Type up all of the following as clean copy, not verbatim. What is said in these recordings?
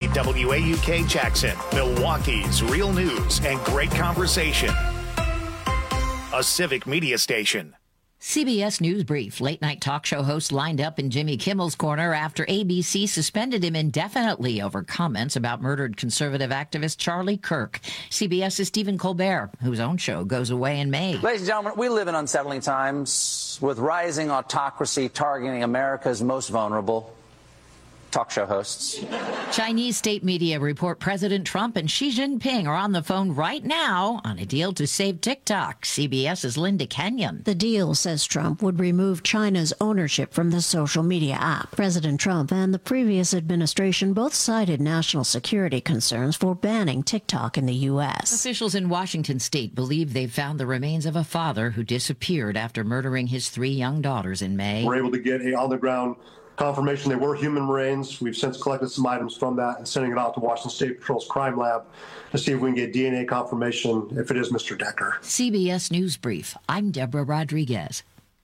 WAUK Jackson, Milwaukee's real news and great conversation. A civic media station. CBS News Brief. Late-night talk show host lined up in Jimmy Kimmel's corner after ABC suspended him indefinitely over comments about murdered conservative activist Charlie Kirk. CBS's Stephen Colbert, whose own show goes away in May. Ladies and gentlemen, we live in unsettling times with rising autocracy targeting America's most vulnerable. Talk show hosts. Chinese state media report President Trump and Xi Jinping are on the phone right now on a deal to save TikTok. CBS's Linda Kenyon. The deal, says Trump, would remove China's ownership from the social media app. President Trump and the previous administration both cited national security concerns for banning TikTok in the U.S. Officials in Washington state believe they've found the remains of a father who disappeared after murdering his 3 young daughters in May. We're able to get a on-the-ground confirmation they were human remains. We've since collected some items from that and sending it out to Washington State Patrol's crime lab to see if we can get DNA confirmation if it is Mr. Decker. CBS News Brief. I'm Deborah Rodriguez.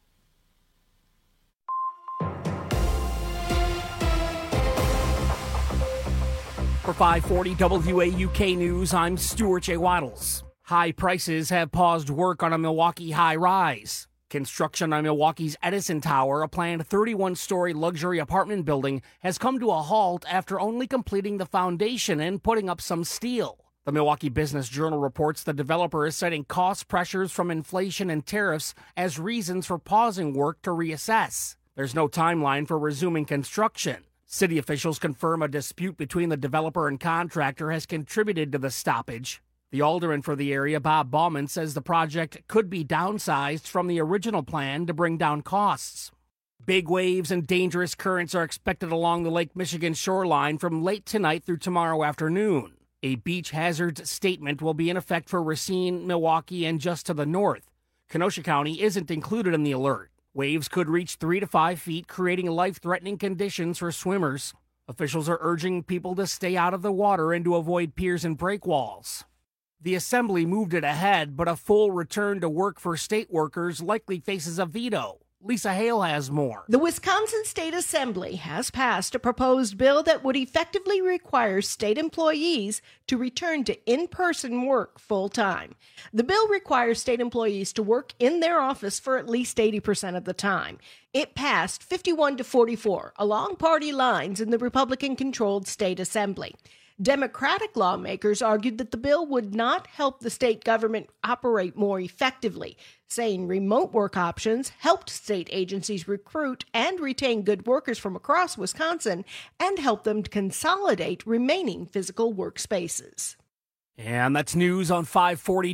For 540 WAUK News, I'm Stuart J. Waddles. High prices have paused work on a Milwaukee high-rise. Construction on Milwaukee's Edison Tower, a planned 31-story luxury apartment building, has come to a halt after only completing the foundation and putting up some steel. The Milwaukee Business Journal reports the developer is citing cost pressures from inflation and tariffs as reasons for pausing work to reassess. There's no timeline for resuming construction. City officials confirm a dispute between the developer and contractor has contributed to the stoppage. The alderman for the area, Bob Bauman, says the project could be downsized from the original plan to bring down costs. Big waves and dangerous currents are expected along the Lake Michigan shoreline from late tonight through tomorrow afternoon. A beach hazards statement will be in effect for Racine, Milwaukee, and just to the north. Kenosha County isn't included in the alert. Waves could reach 3 to 5 feet, creating life-threatening conditions for swimmers. Officials are urging people to stay out of the water and to avoid piers and breakwalls. The assembly moved it ahead, but a full return to work for state workers likely faces a veto. Lisa Hale has more. The Wisconsin State Assembly has passed a proposed bill that would effectively require state employees to return to in-person work full-time. The bill requires state employees to work in their office for at least 80% of the time. It passed 51 to 44 along party lines in the Republican-controlled state assembly. Democratic lawmakers argued that the bill would not help the state government operate more effectively, saying remote work options helped state agencies recruit and retain good workers from across Wisconsin and help them to consolidate remaining physical workspaces. And that's news on 540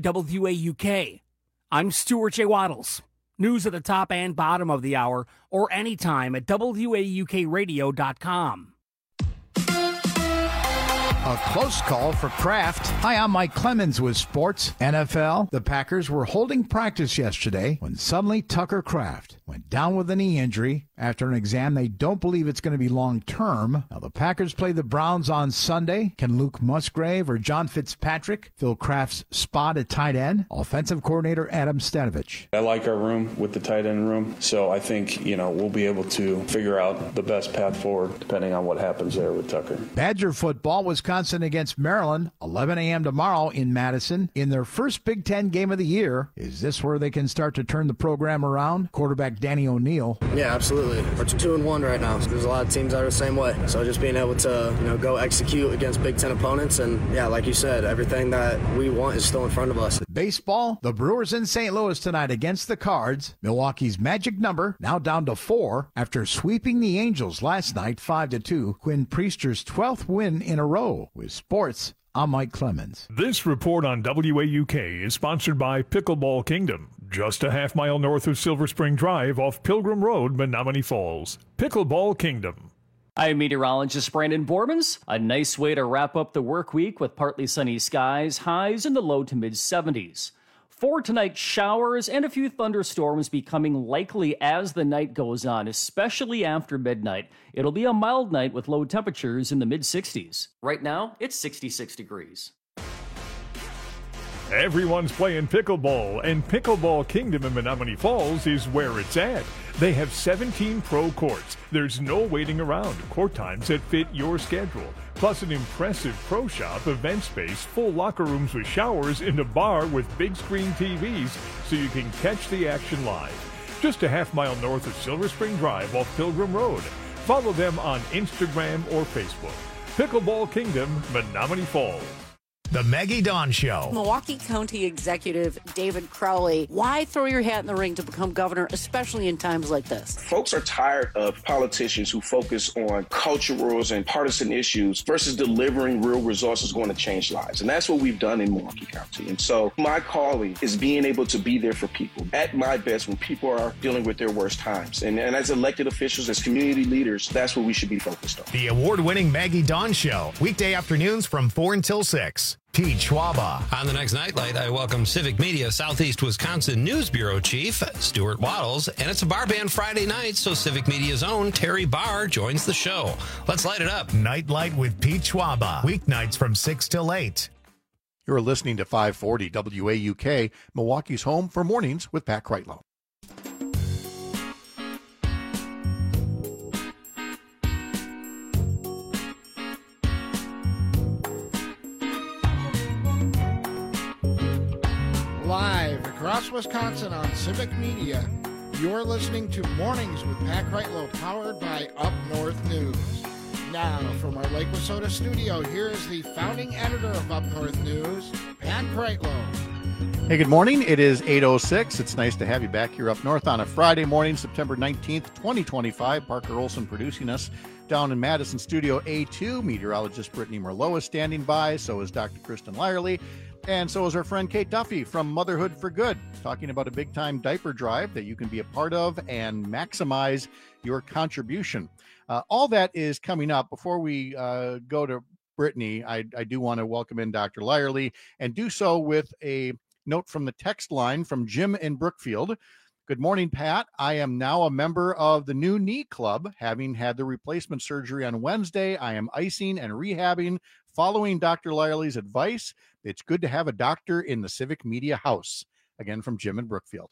WAUK. I'm Stuart J. Waddles. News at the top and bottom of the hour or anytime at WAUKradio.com. A close call for Kraft. Hi, I'm Mike Clemens with Sports. NFL, the Packers were holding practice yesterday when suddenly Tucker Kraft went down with a knee injury after an exam they don't believe it's going to be long-term. Now, the Packers play the Browns on Sunday. Can Luke Musgrave or John Fitzpatrick fill Kraft's spot at tight end? Offensive coordinator Adam Stanovich. I like our room with the tight end room, so I think, we'll be able to figure out the best path forward depending on what happens there with Tucker. Badger football, Wisconsin against Maryland, 11 a.m. tomorrow in Madison. In their first Big Ten game of the year, is this where they can start to turn the program around? Quarterback Danny O'Neill. Yeah, absolutely. We're 2-1 right now. There's a lot of teams that are the same way. So just being able to, go execute against Big Ten opponents. And yeah, like you said, everything that we want is still in front of us. Baseball, the Brewers in St. Louis tonight against the Cards. Milwaukee's magic number now down to 4 after sweeping the Angels last night 5-2. Quinn Priester's 12th win in a row. With sports, I'm Mike Clemens. This report on WAUK is sponsored by Pickleball Kingdom, just a half-mile north of Silver Spring Drive off Pilgrim Road, Menominee Falls. Pickleball Kingdom. I'm meteorologist Brandon Bormans. A nice way to wrap up the work week with partly sunny skies, highs in the low to mid-70s. For tonight, showers and a few thunderstorms becoming likely as the night goes on, especially after midnight. It'll be a mild night with low temperatures in the mid-60s. Right now, it's 66 degrees. Everyone's playing pickleball, and Pickleball Kingdom in Menominee Falls is where it's at. They have 17 pro courts. There's no waiting around. Court times that fit your schedule. Plus an impressive pro shop, event space, full locker rooms with showers, and a bar with big screen TVs so you can catch the action live. Just a half-mile north of Silver Spring Drive off Pilgrim Road. Follow them on Instagram or Facebook. Pickleball Kingdom, Menominee Falls. The Maggie Dawn Show. Milwaukee County Executive David Crowley, why throw your hat in the ring to become governor, especially in times like this? Folks are tired of politicians who focus on culturals and partisan issues versus delivering real resources going to change lives. And that's what we've done in Milwaukee County. And so my calling is being able to be there for people at my best when people are dealing with their worst times. And as elected officials, as community leaders, that's what we should be focused on. The award-winning Maggie Dawn Show. Weekday afternoons from 4 until 6. Pete Schwaba. On the next Nightlight, I welcome Civic Media Southeast Wisconsin News Bureau Chief Stuart Waddles, and it's a bar band Friday night, so Civic Media's own Terry Barr joins the show. Let's light it up. Nightlight with Pete Schwaba. Weeknights from 6 till 8. You're listening to 540 WAUK, Milwaukee's home for mornings with Pat Kreitlow. Live across Wisconsin on Civic Media, you're listening to Mornings with Pat Kreitlow, powered by Up North News. Now, from our Lake Wissota studio, here is the founding editor of Up North News, Pat Kreitlow. Hey, good morning. It is 8:06. It's nice to have you back here up north on a Friday morning, September 19th, 2025. Parker Olson producing us down in Madison Studio A2. Meteorologist Brittany Merlo is standing by. So is Dr. Kristen Lyerly. And so is our friend Kate Duffy from Motherhood for Good, talking about a big-time diaper drive that you can be a part of and maximize your contribution. All that is coming up. Before we go to Brittany, I do want to welcome in Dr. Lyerly and do so with a note from the text line from Jim in Brookfield. Good morning, Pat. I am now a member of the New Knee Club. Having had the replacement surgery on Wednesday, I am icing and rehabbing, following Dr. Lyerly's advice. It's good to have a doctor in the Civic Media house. Again, from Jim in Brookfield.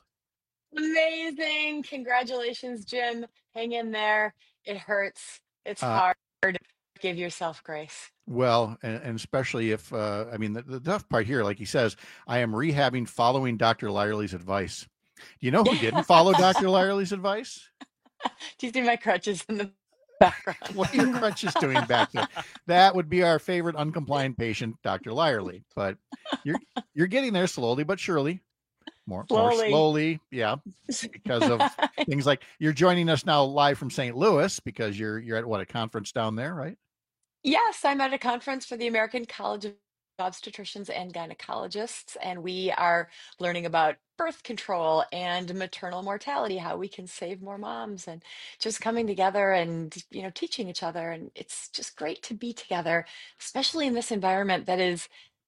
Amazing. Congratulations, Jim. Hang in there. It hurts. It's hard. Give yourself grace. Well, and especially if, the tough part here, like he says, I am rehabbing following Dr. Lyerly's advice. You know who didn't follow Dr. Lyerly's advice? Do you see my crutches in the background? What are your crutches doing back there? That would be our favorite uncompliant patient, Dr. Lyerly. But you're getting there slowly but surely. More slowly, yeah, because of things like you're joining us now live from St. Louis because you're at a conference down there, right? Yes, I'm at a conference for the American College of Obstetricians and Gynecologists, and we are learning about birth control and maternal mortality, how we can save more moms, and just coming together and teaching each other. And it's just great to be together, especially in this environment that is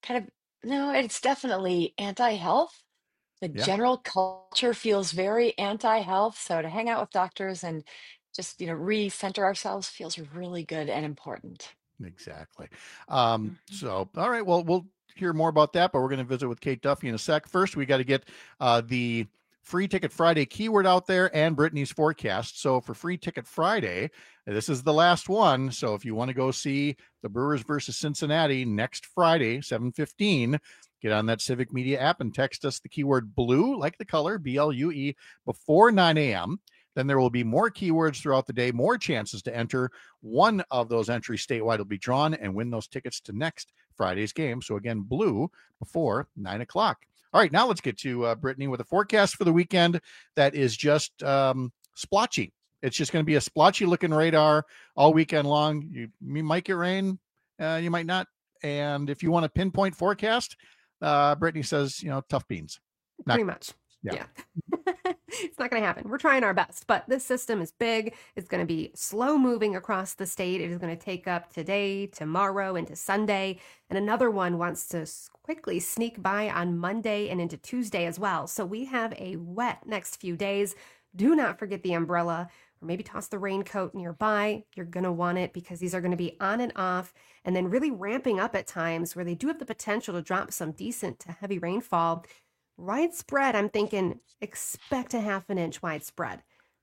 it's definitely anti-health. The general culture feels very anti-health. So to hang out with doctors and just, recenter ourselves feels really good and important. Exactly. So, all right, well, we'll hear more about that, but we're going to visit with Kate Duffy in a sec. First, we got to get the Free Ticket Friday keyword out there and Brittany's forecast. So for Free Ticket Friday, this is the last one. So if you want to go see the Brewers versus Cincinnati next Friday, 7:15, get on that Civic Media app and text us the keyword blue, like the color, BLUE, before 9 a.m. Then there will be more keywords throughout the day, more chances to enter. One of those entries statewide will be drawn and win those tickets to next Friday's game. So again, blue before 9 o'clock. All right, now let's get to Brittany with a forecast for the weekend that is just splotchy. It's just going to be a splotchy-looking radar all weekend long. You might get rain, you might not. And if you want a pinpoint forecast, Brittany says, tough beans. Pretty much. Yeah. It's not going to happen. We're trying our best, but this system is big. It's going to be slow moving across the state. It is going to take up today, tomorrow, into Sunday. And another one wants to quickly sneak by on Monday and into Tuesday as well. So we have a wet next few days. Do not forget the umbrella, or maybe toss the raincoat nearby. You're going to want it because these are going to be on and off, and then really ramping up at times where they do have the potential to drop some decent to heavy rainfall. Widespread, I'm thinking expect a 1/2 inch widespread.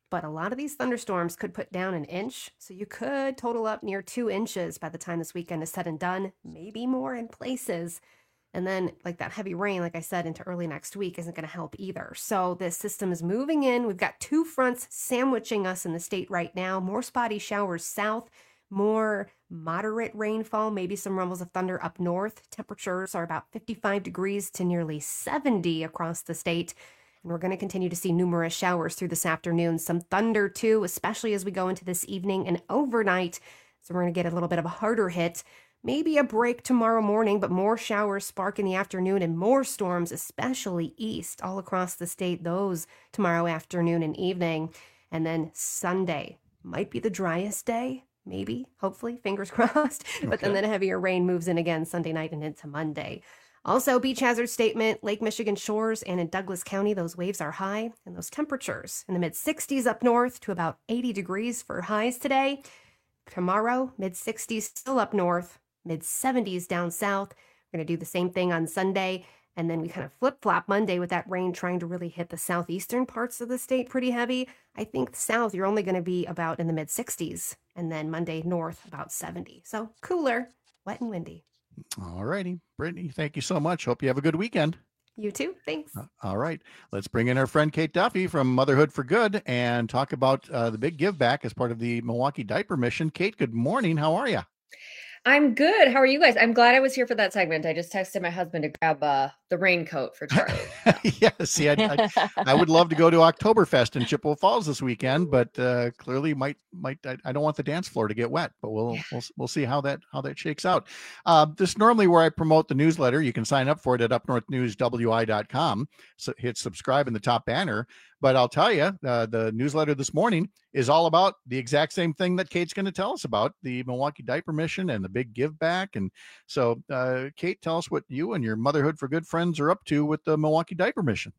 but a lot of these thunderstorms could put down an inch. So you could total up near 2 inches by the time this weekend is said and done, maybe more in places. And then like that heavy rain, like I said, into early next week isn't going to help either. So this system is moving in. We've got 2 fronts sandwiching us in the state right now. More spotty showers south, more moderate rainfall, maybe some rumbles of thunder up north. Temperatures are about 55 degrees to nearly 70 across the state. And we're going to continue to see numerous showers through this afternoon. Some thunder too, especially as we go into this evening and overnight. So we're going to get a little bit of a harder hit. Maybe a break tomorrow morning, but more showers spark in the afternoon and more storms, especially east, all across the state, those tomorrow afternoon and evening. And then Sunday might be the driest day, maybe, hopefully, fingers crossed. But then the heavier rain moves in again Sunday night and into Monday. Also, beach hazard statement, Lake Michigan shores and in Douglas County, those waves are high and those temperatures in the mid-60s up north to about 80 degrees for highs today. Tomorrow, mid-60s still up north. Mid-70s down south. We're going to do the same thing on Sunday. And then we kind of flip-flop Monday with that rain trying to really hit the southeastern parts of the state pretty heavy. I think south, you're only going to be about in the mid-60s. And then Monday north, about 70. So cooler, wet and windy. All righty. Brittany, thank you so much. Hope you have a good weekend. You too. Thanks. All right. Let's bring in our friend Kate Duffy from Motherhood for Good and talk about the big give back as part of the Milwaukee Diaper Mission. Kate, good morning. How are you? I'm good. How are you guys? I'm glad I was here for that segment. I just texted my husband to grab the raincoat for Charlie. Yeah, see, I would love to go to Oktoberfest in Chippewa Falls this weekend, but clearly might I don't want the dance floor to get wet. But we'll see how that shakes out. This is normally where I promote the newsletter. You can sign up for it at upnorthnewswi.com. So hit subscribe in the top banner. But I'll tell you, the newsletter this morning is all about the exact same thing that Kate's going to tell us about, the Milwaukee Diaper Mission and the big give back. And so, Kate, tell us what you and your Motherhood for Good friends are up to with the Milwaukee Diaper Mission.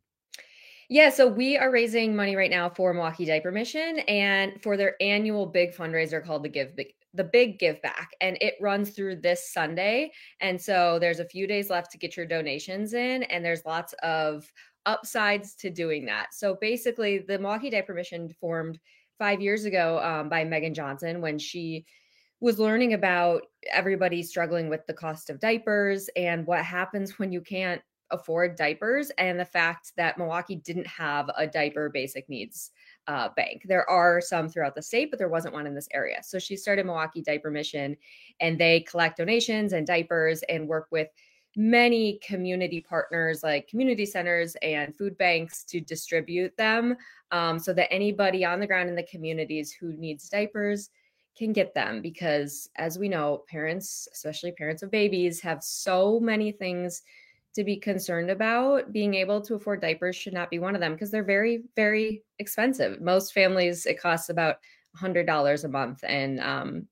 Yeah, so we are raising money right now for Milwaukee Diaper Mission and for their annual big fundraiser called the Big Give Back. And it runs through this Sunday. And so there's a few days left to get your donations in, and there's lots of upsides to doing that. So basically, the Milwaukee Diaper Mission formed 5 years ago by Megan Johnson when she was learning about everybody struggling with the cost of diapers and what happens when you can't afford diapers, and the fact that Milwaukee didn't have a diaper basic needs bank. There are some throughout the state, but there wasn't one in this area. So she started Milwaukee Diaper Mission, and they collect donations and diapers and work with many community partners like community centers and food banks to distribute them so that anybody on the ground in the communities who needs diapers can get them. Because as we know, parents, especially parents of babies, have so many things to be concerned about. Being able to afford diapers should not be one of them because they're very, very expensive. Most families, it costs about $100 a month. And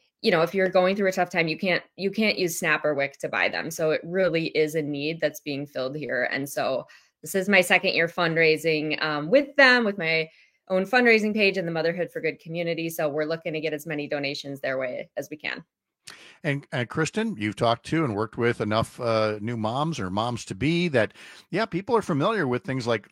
if you're going through a tough time, you can't use SNAP or WIC to buy them. So it really is a need that's being filled here. And so this is my second year fundraising with them, with my own fundraising page and the Motherhood for Good community. So we're looking to get as many donations their way as we can. And Kristen, you've talked to and worked with enough new moms or moms to be that, yeah, people are familiar with things like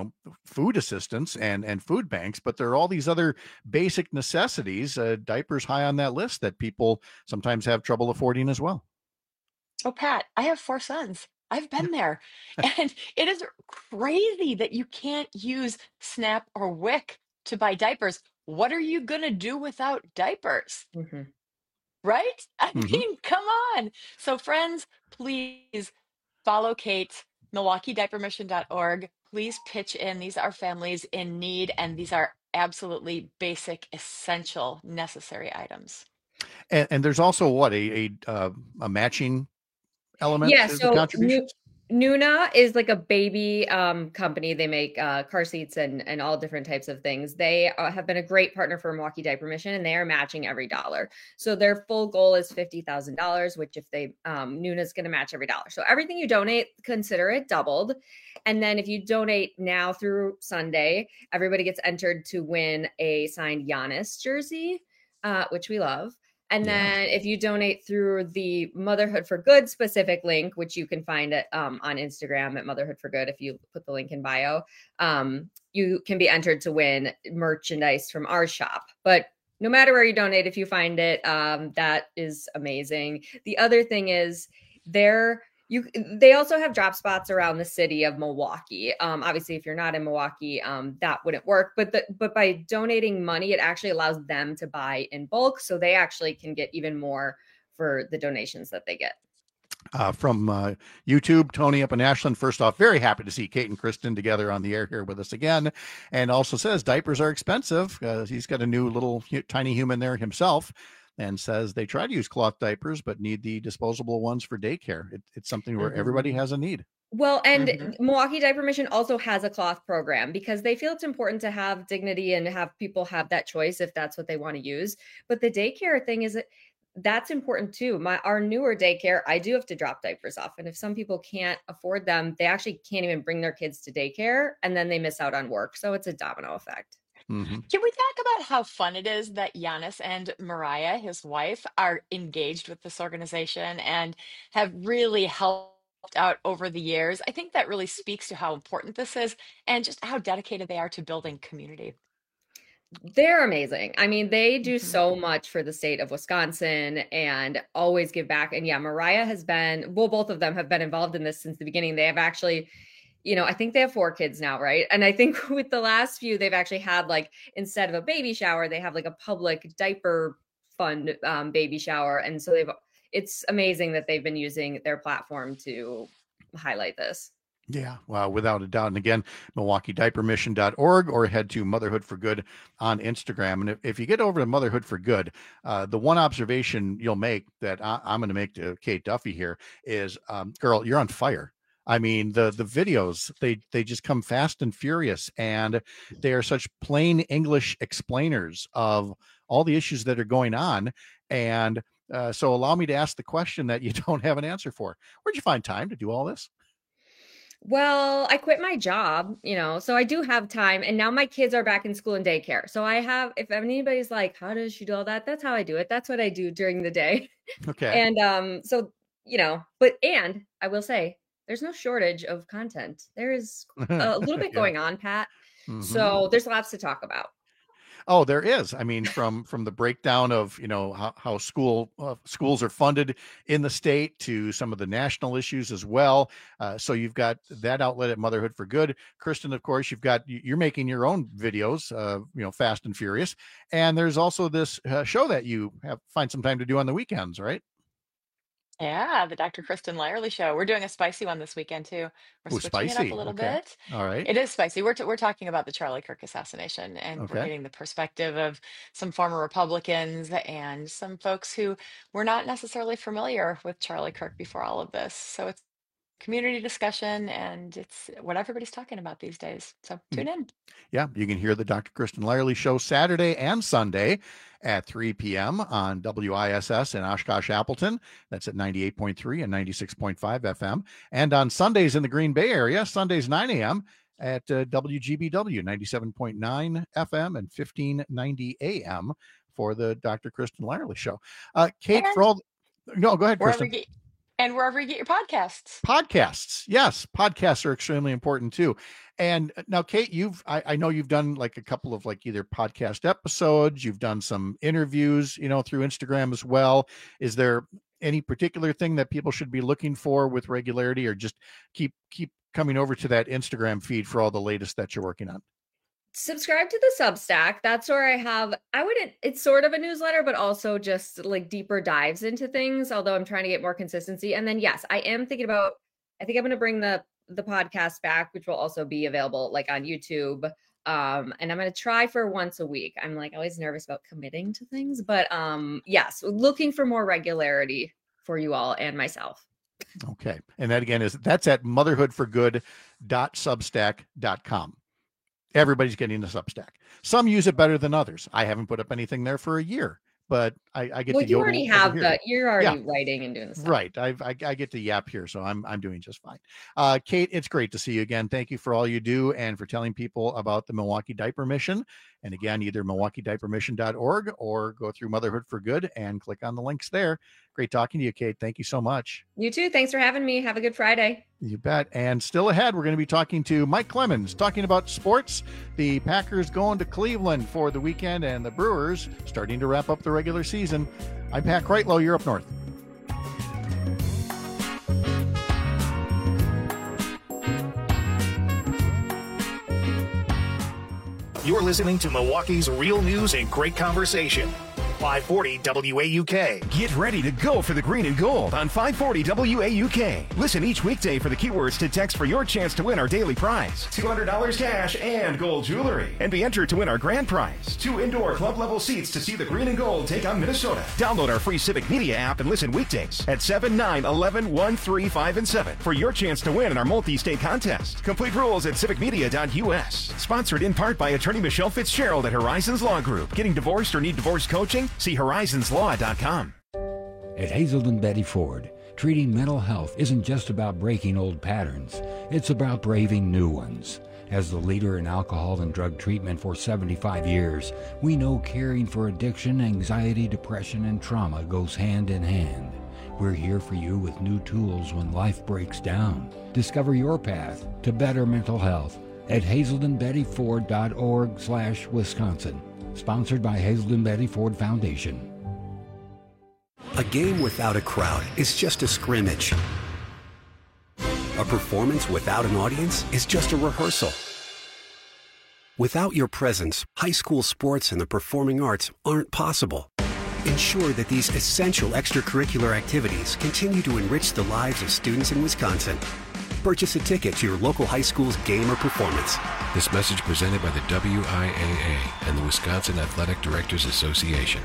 food assistance and food banks, but there are all these other basic necessities, diapers high on that list that people sometimes have trouble affording as well. Oh, Pat, I have 4 sons. I've been there. And it is crazy that you can't use SNAP or WIC to buy diapers. What are you going to do without diapers? Mm-hmm. Right? I mean, come on. So friends, please follow Kate, MilwaukeeDiaperMission.org. Please pitch in. These are families in need, and these are absolutely basic, essential, necessary items. And there's also a matching element to the contributions? Nuna is like a baby company. They make car seats and all different types of things. They have been a great partner for Milwaukee Diaper Mission, and they are matching every dollar. So their full goal is $50,000, which if they Nuna is going to match every dollar. So everything you donate, consider it doubled. And then if you donate now through Sunday, everybody gets entered to win a signed Giannis jersey, which we love. And then if you donate through the Motherhood for Good specific link, which you can find it on Instagram at Motherhood for Good, if you put the link in bio, you can be entered to win merchandise from our shop. But no matter where you donate, if you find it, that is amazing. The other thing is they also have drop spots around the city of Milwaukee. Obviously, if you're not in Milwaukee, that wouldn't work. But by donating money, it actually allows them to buy in bulk, so they actually can get even more for the donations that they get. From YouTube, Tony up in Ashland. First off, very happy to see Kate and Kristen together on the air here with us again. And also says diapers are expensive. He's got a new little tiny human there himself. And says they try to use cloth diapers, but need the disposable ones for daycare. It's something where everybody has a need. Well, and Milwaukee Diaper Mission also has a cloth program because they feel it's important to have dignity and have people have that choice if that's what they want to use. But the daycare thing that's important too. Our newer daycare, I do have to drop diapers off. And if some people can't afford them, they actually can't even bring their kids to daycare and then they miss out on work. So it's a domino effect. Can we talk about how fun it is that Giannis and Mariah, his wife, are engaged with this organization and have really helped out over the years? I think that really speaks to how important this is and just how dedicated they are to building community. They're amazing. I mean, they do so much for the state of Wisconsin and always give back. And Mariah both of them have been involved in this since the beginning. They have actually, I think they have 4 kids now, right? And I think with the last few, they've actually had instead of a baby shower, they have a public diaper fund baby shower. And so it's amazing that they've been using their platform to highlight this. Yeah, well, without a doubt. And again, MilwaukeeDiaperMission.org or head to Motherhood for Good on Instagram. And if you get over to Motherhood for Good, the one observation you'll make that I'm going to make to Kate Duffy here is, girl, you're on fire. I mean, the videos, they just come fast and furious, and they are such plain English explainers of all the issues that are going on. And so allow me to ask the question that you don't have an answer for. Where'd you find time to do all this? Well, I quit my job, so I do have time. And now my kids are back in school and daycare. So if anybody's like, how does she do all that? That's how I do it. That's what I do during the day. Okay. And and I will say, there's no shortage of content. There is a little bit going on, Pat. So there's lots to talk about. Oh, there is. I mean, from the breakdown of, how schools are funded in the state to some of the national issues as well. So you've got that outlet at Motherhood for Good. Kristen, of course, you're making your own videos, Fast and Furious. And there's also this show that you find some time to do on the weekends, right? Yeah, the Dr. Kristen Lyerly Show. We're doing a spicy one this weekend too. We're switching it up a little bit. All right. It is spicy. We're talking about the Charlie Kirk assassination, and we're getting the perspective of some former Republicans and some folks who were not necessarily familiar with Charlie Kirk before all of this. So it's community discussion, and it's what everybody's talking about these days. So tune in. Yeah, you can hear the Dr. Kristen Lyerly Show Saturday and Sunday at 3 p.m. on WISS in Oshkosh Appleton. That's at 98.3 and 96.5 FM. And on Sundays in the Green Bay area, Sundays 9 a.m. at WGBW 97.9 FM and 1590 AM for the Dr. Kristen Lyerly Show. Kate, no, go ahead, Kristen. And wherever you get your podcasts. Podcasts. Yes. Podcasts are extremely important too. And now, Kate, I know you've done a couple of either podcast episodes, you've done some interviews, through Instagram as well. Is there any particular thing that people should be looking for with regularity, or just keep coming over to that Instagram feed for all the latest that you're working on? Subscribe to the Substack. That's where it's sort of a newsletter, but also just deeper dives into things, although I'm trying to get more consistency. And then, yes, I think I'm going to bring the podcast back, which will also be available on YouTube. And I'm going to try for once a week. I'm always nervous about committing to things, but yes, looking for more regularity for you all and myself. Okay. And that again that's at motherhoodforgood.substack.com. Everybody's getting the Substack. Some use it better than others. I haven't put up anything there for a year, but I get to you already have you're already writing and doing the stuff. Right. I get to yap here, so I'm doing just fine. Kate, it's great to see you again. Thank you for all you do and for telling people about the Milwaukee Diaper Mission And again, either MilwaukeeDiaperMission.org or go through Motherhood for Good and click on the links there. Great talking to you, Kate. Thank you so much. You too. Thanks for having me. Have a good Friday. You bet. And still ahead, we're going to be talking to Mike Clemens, talking about sports. The Packers going to Cleveland for the weekend and the Brewers starting to wrap up the regular season. I'm Pat Kreitlow. You're up north. You're listening to Milwaukee's Real News and Great Conversation. 540 WAUK. Get ready to go for the green and gold on 540 WAUK. Listen each weekday for the keywords to text for your chance to win our daily prize, $200 cash and gold jewelry, and be entered to win our grand prize, 2 indoor club level seats to see the green and gold take on Minnesota. Download our free Civic Media app and listen weekdays at 7, 9, 11, 1, 3, 5, and 7 for your chance to win in our multi-state contest. Complete rules at civicmedia.us. Sponsored in part by attorney Michelle Fitzgerald at Horizons Law Group. Getting divorced or need divorce coaching? See horizonslaw.com. At Hazelden Betty Ford, treating mental health isn't just about breaking old patterns. It's about braving new ones. As the leader in alcohol and drug treatment for 75 years, we know caring for addiction, anxiety, depression, and trauma goes hand in hand. We're here for you with new tools when life breaks down. Discover your path to better mental health at hazeldenbettyford.org/Wisconsin. Sponsored by Hazelden Betty Ford Foundation. A game without a crowd is just a scrimmage. A performance without an audience is just a rehearsal. Without your presence, high school sports and the performing arts aren't possible. Ensure that these essential extracurricular activities continue to enrich the lives of students in Wisconsin. Purchase a ticket to your local high school's game or performance. This message presented by the WIAA and the Wisconsin Athletic Directors Association.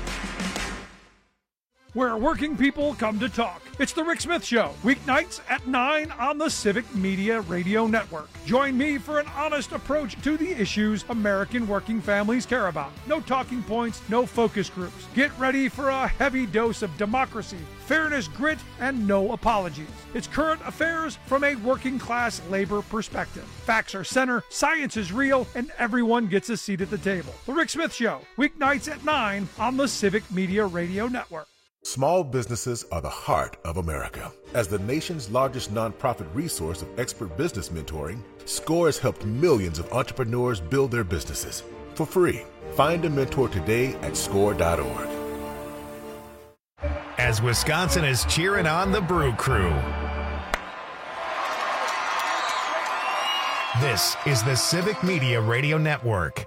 Where working people come to talk. It's the Rick Smith Show, weeknights at 9 on the Civic Media Radio Network. Join me for an honest approach to the issues American working families care about. No talking points, no focus groups. Get ready for a heavy dose of democracy, fairness, grit, and no apologies. It's current affairs from a working class labor perspective. Facts are center, science is real, and everyone gets a seat at the table. The Rick Smith Show, weeknights at 9 on the Civic Media Radio Network. Small businesses are the heart of America. As the nation's largest nonprofit resource of expert business mentoring, SCORE has helped millions of entrepreneurs build their businesses for free. Find a mentor today at score.org. As Wisconsin is cheering on the Brew Crew. This is the Civic Media Radio Network.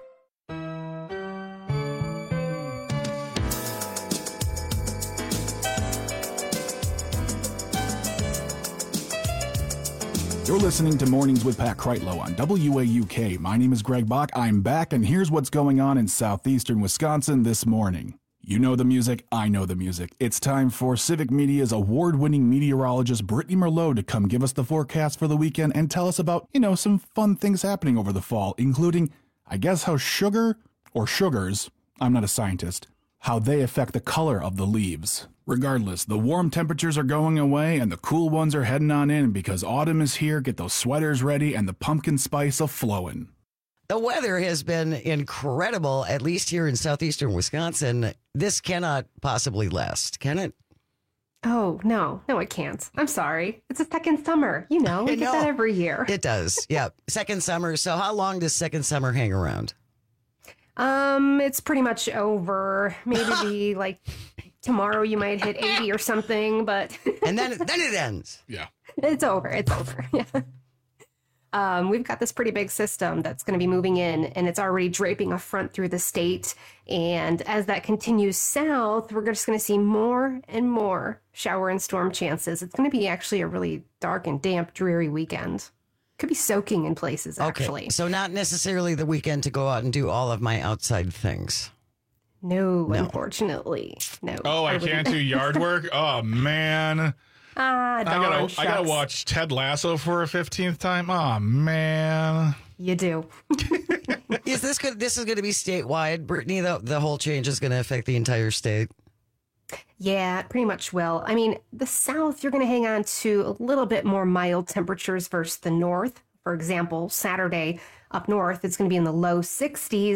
You're listening to Mornings with Pat Kreitlow on WAUK. My name is Greg Bach. I'm back, and here's what's going on in southeastern Wisconsin this morning. You know the music, I know the music. It's time for Civic Media's award-winning meteorologist Brittany Merlot to come give us the forecast for the weekend and tell us about, some fun things happening over the fall, including, I guess, how sugar, or sugars, I'm not a scientist, how they affect the color of the leaves. Regardless, the warm temperatures are going away and the cool ones are heading on in because autumn is here. Get those sweaters ready and the pumpkin spice a-flowing. The weather has been incredible, at least here in southeastern Wisconsin. This cannot possibly last, can it? Oh, no, it can't. I'm sorry. It's a second summer. We get that every year. It does, yeah. Second summer. So how long does second summer hang around? It's pretty much over. Maybe tomorrow you might hit 80 or something, but and then it ends. Yeah, it's over. Yeah. We've got this pretty big system that's going to be moving in, and it's already draping a front through the state. And as that continues south, we're just going to see more and more shower and storm chances. It's going to be actually a really dark and damp, dreary weekend. Could be soaking in places, actually. Okay, so not necessarily the weekend to go out and do all of my outside things. No, unfortunately. No. Oh, I can't do yard work? Oh, man. I gotta watch Ted Lasso for a 15th time. Oh, man. You do. Is this good? This is going to be statewide, Brittany? The whole change is going to affect the entire state? Yeah, it pretty much will. I mean, the south, you're going to hang on to a little bit more mild temperatures versus the north. For example, Saturday up north, it's going to be in the low 60s.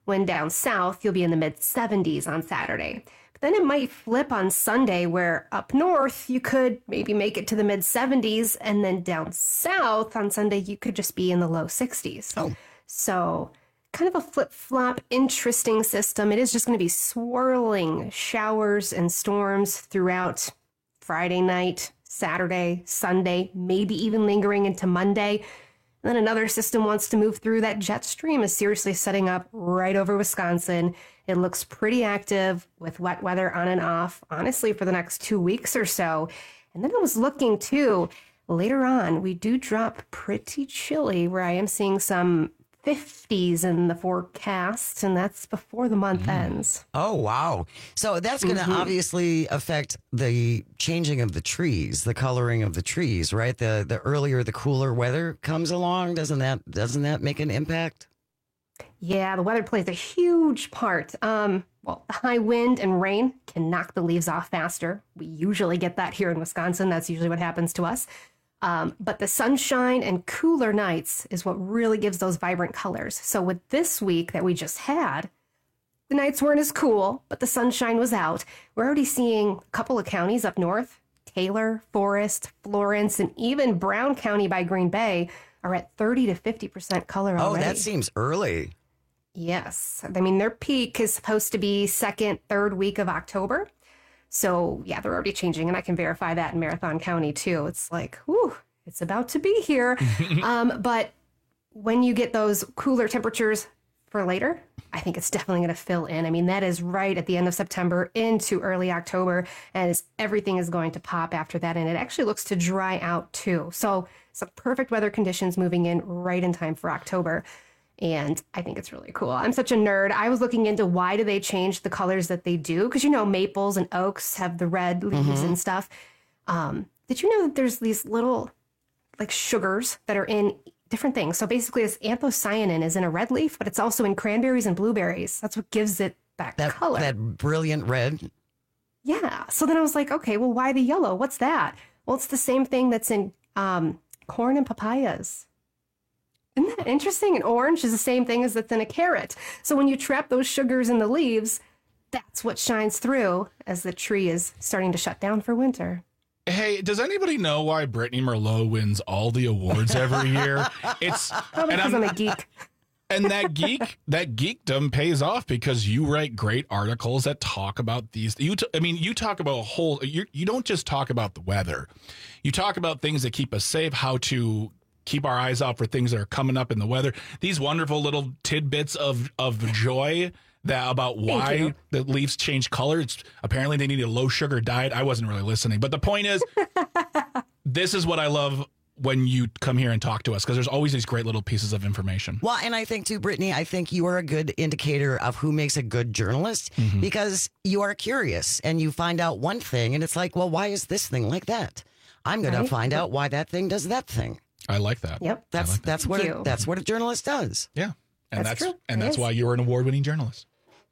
when down south, you'll be in the mid-70s on Saturday. But then it might flip on Sunday, where up north, you could maybe make it to the mid-70s, and then down south on Sunday, you could just be in the low 60s. Oh. So kind of a flip-flop, interesting system. It is just going to be swirling showers and storms throughout Friday night, Saturday, Sunday, maybe even lingering into Monday. And then another system wants to move through. That jet stream is seriously setting up right over Wisconsin. It looks pretty active with wet weather on and off, honestly, for the next 2 weeks or so. And then I was looking too, later on, we do drop pretty chilly, where I am seeing some 50s in the forecast, and that's before the month ends. Oh, wow. So that's going to obviously affect the changing of the trees, the coloring of the trees, right? The earlier, the cooler weather comes along. Doesn't that make an impact? Yeah, the weather plays a huge part. Well, the high wind and rain can knock the leaves off faster. We usually get that here in Wisconsin. That's usually what happens to us. But the sunshine and cooler nights is what really gives those vibrant colors. So with this week that we just had, the nights weren't as cool, but the sunshine was out. We're already seeing a couple of counties up north, Taylor, Forest, Florence, and even Brown County by Green Bay are at 30 to 50% color already. Oh, that seems early. Yes. I mean, their peak is supposed to be second, third week of October. So, yeah, they're already changing, and I can verify that in Marathon County, too. It's like, whew, it's about to be here. But when you get those cooler temperatures for later, I think it's definitely going to fill in. I mean, that is right at the end of September into early October, and everything is going to pop after that, and it actually looks to dry out, too. So, some perfect weather conditions moving in right in time for October. And I think it's really cool. I'm such a nerd. I was looking into why do they change the colors that they do? Because, you know, maples and oaks have the red leaves and stuff. Did you know that there's these little, like, sugars that are in different things? So basically, this anthocyanin is in a red leaf, but it's also in cranberries and blueberries. That's what gives it that color. That brilliant red. Yeah. So then I was like, okay, well, why the yellow? What's that? Well, it's the same thing that's in corn and papayas. Isn't that interesting? And orange is the same thing as that's in a carrot. So when you trap those sugars in the leaves, that's what shines through as the tree is starting to shut down for winter. Hey, does anybody know why Brittany Merlot wins all the awards every year? It's probably because I'm a geek. And that geekdom pays off because you write great articles that talk about these. You talk about a whole. You don't just talk about the weather. You talk about things that keep us safe. How to keep our eyes out for things that are coming up in the weather. These wonderful little tidbits of joy about why the leaves change color. It's apparently they need a low sugar diet. I wasn't really listening, but the point is, this is what I love when you come here and talk to us, because there's always these great little pieces of information. Well, and I think too, Brittany, I think you are a good indicator of who makes a good journalist because you are curious and you find out one thing and it's like, well, why is this thing like that? I'm going to find out why that thing does that thing. I like that. Yep. That's what a journalist does. Yeah. And that's true. That's why you're an award-winning journalist.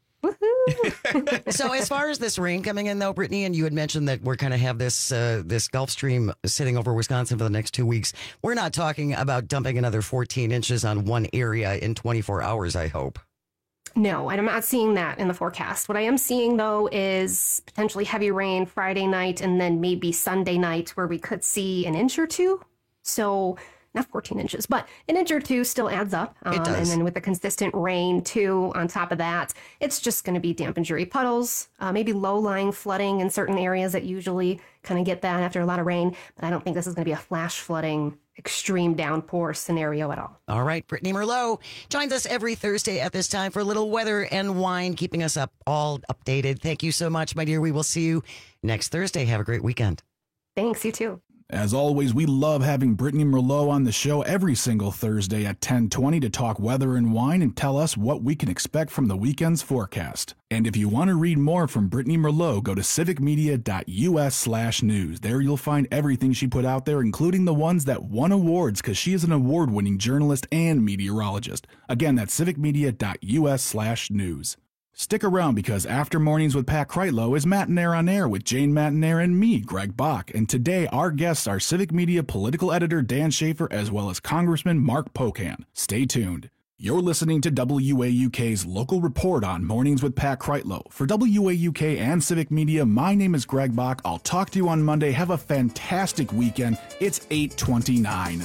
Woohoo! So as far as this rain coming in, though, Brittany, and you had mentioned that we're going to have this Gulf Stream sitting over Wisconsin for the next 2 weeks. We're not talking about dumping another 14 inches on one area in 24 hours, I hope. No, I'm not seeing that in the forecast. What I am seeing, though, is potentially heavy rain Friday night and then maybe Sunday night where we could see an inch or two. So not 14 inches, but an inch or two still adds up. It does. And then with the consistent rain, too, on top of that, it's just going to be damp and dreary puddles, maybe low-lying flooding in certain areas that usually kind of get that after a lot of rain. But I don't think this is going to be a flash flooding, extreme downpour scenario at all. All right. Brittany Merlot joins us every Thursday at this time for a little weather and wine, keeping us all updated. Thank you so much, my dear. We will see you next Thursday. Have a great weekend. Thanks. You too. As always, we love having Brittany Merlot on the show every single Thursday at 10:20 to talk weather and wine and tell us what we can expect from the weekend's forecast. And if you want to read more from Brittany Merlot, go to civicmedia.us/news. There you'll find everything she put out there, including the ones that won awards, because she is an award-winning journalist and meteorologist. Again, that's civicmedia.us/news. Stick around because After Mornings with Pat Kreitlow is Matinaire on Air with Jane Matinaire and me, Greg Bach. And today our guests are Civic Media political editor Dan Schaefer as well as Congressman Mark Pocan. Stay tuned. You're listening to WAUK's local report on Mornings with Pat Kreitlow. For WAUK and Civic Media, my name is Greg Bach. I'll talk to you on Monday. Have a fantastic weekend. It's 8:29.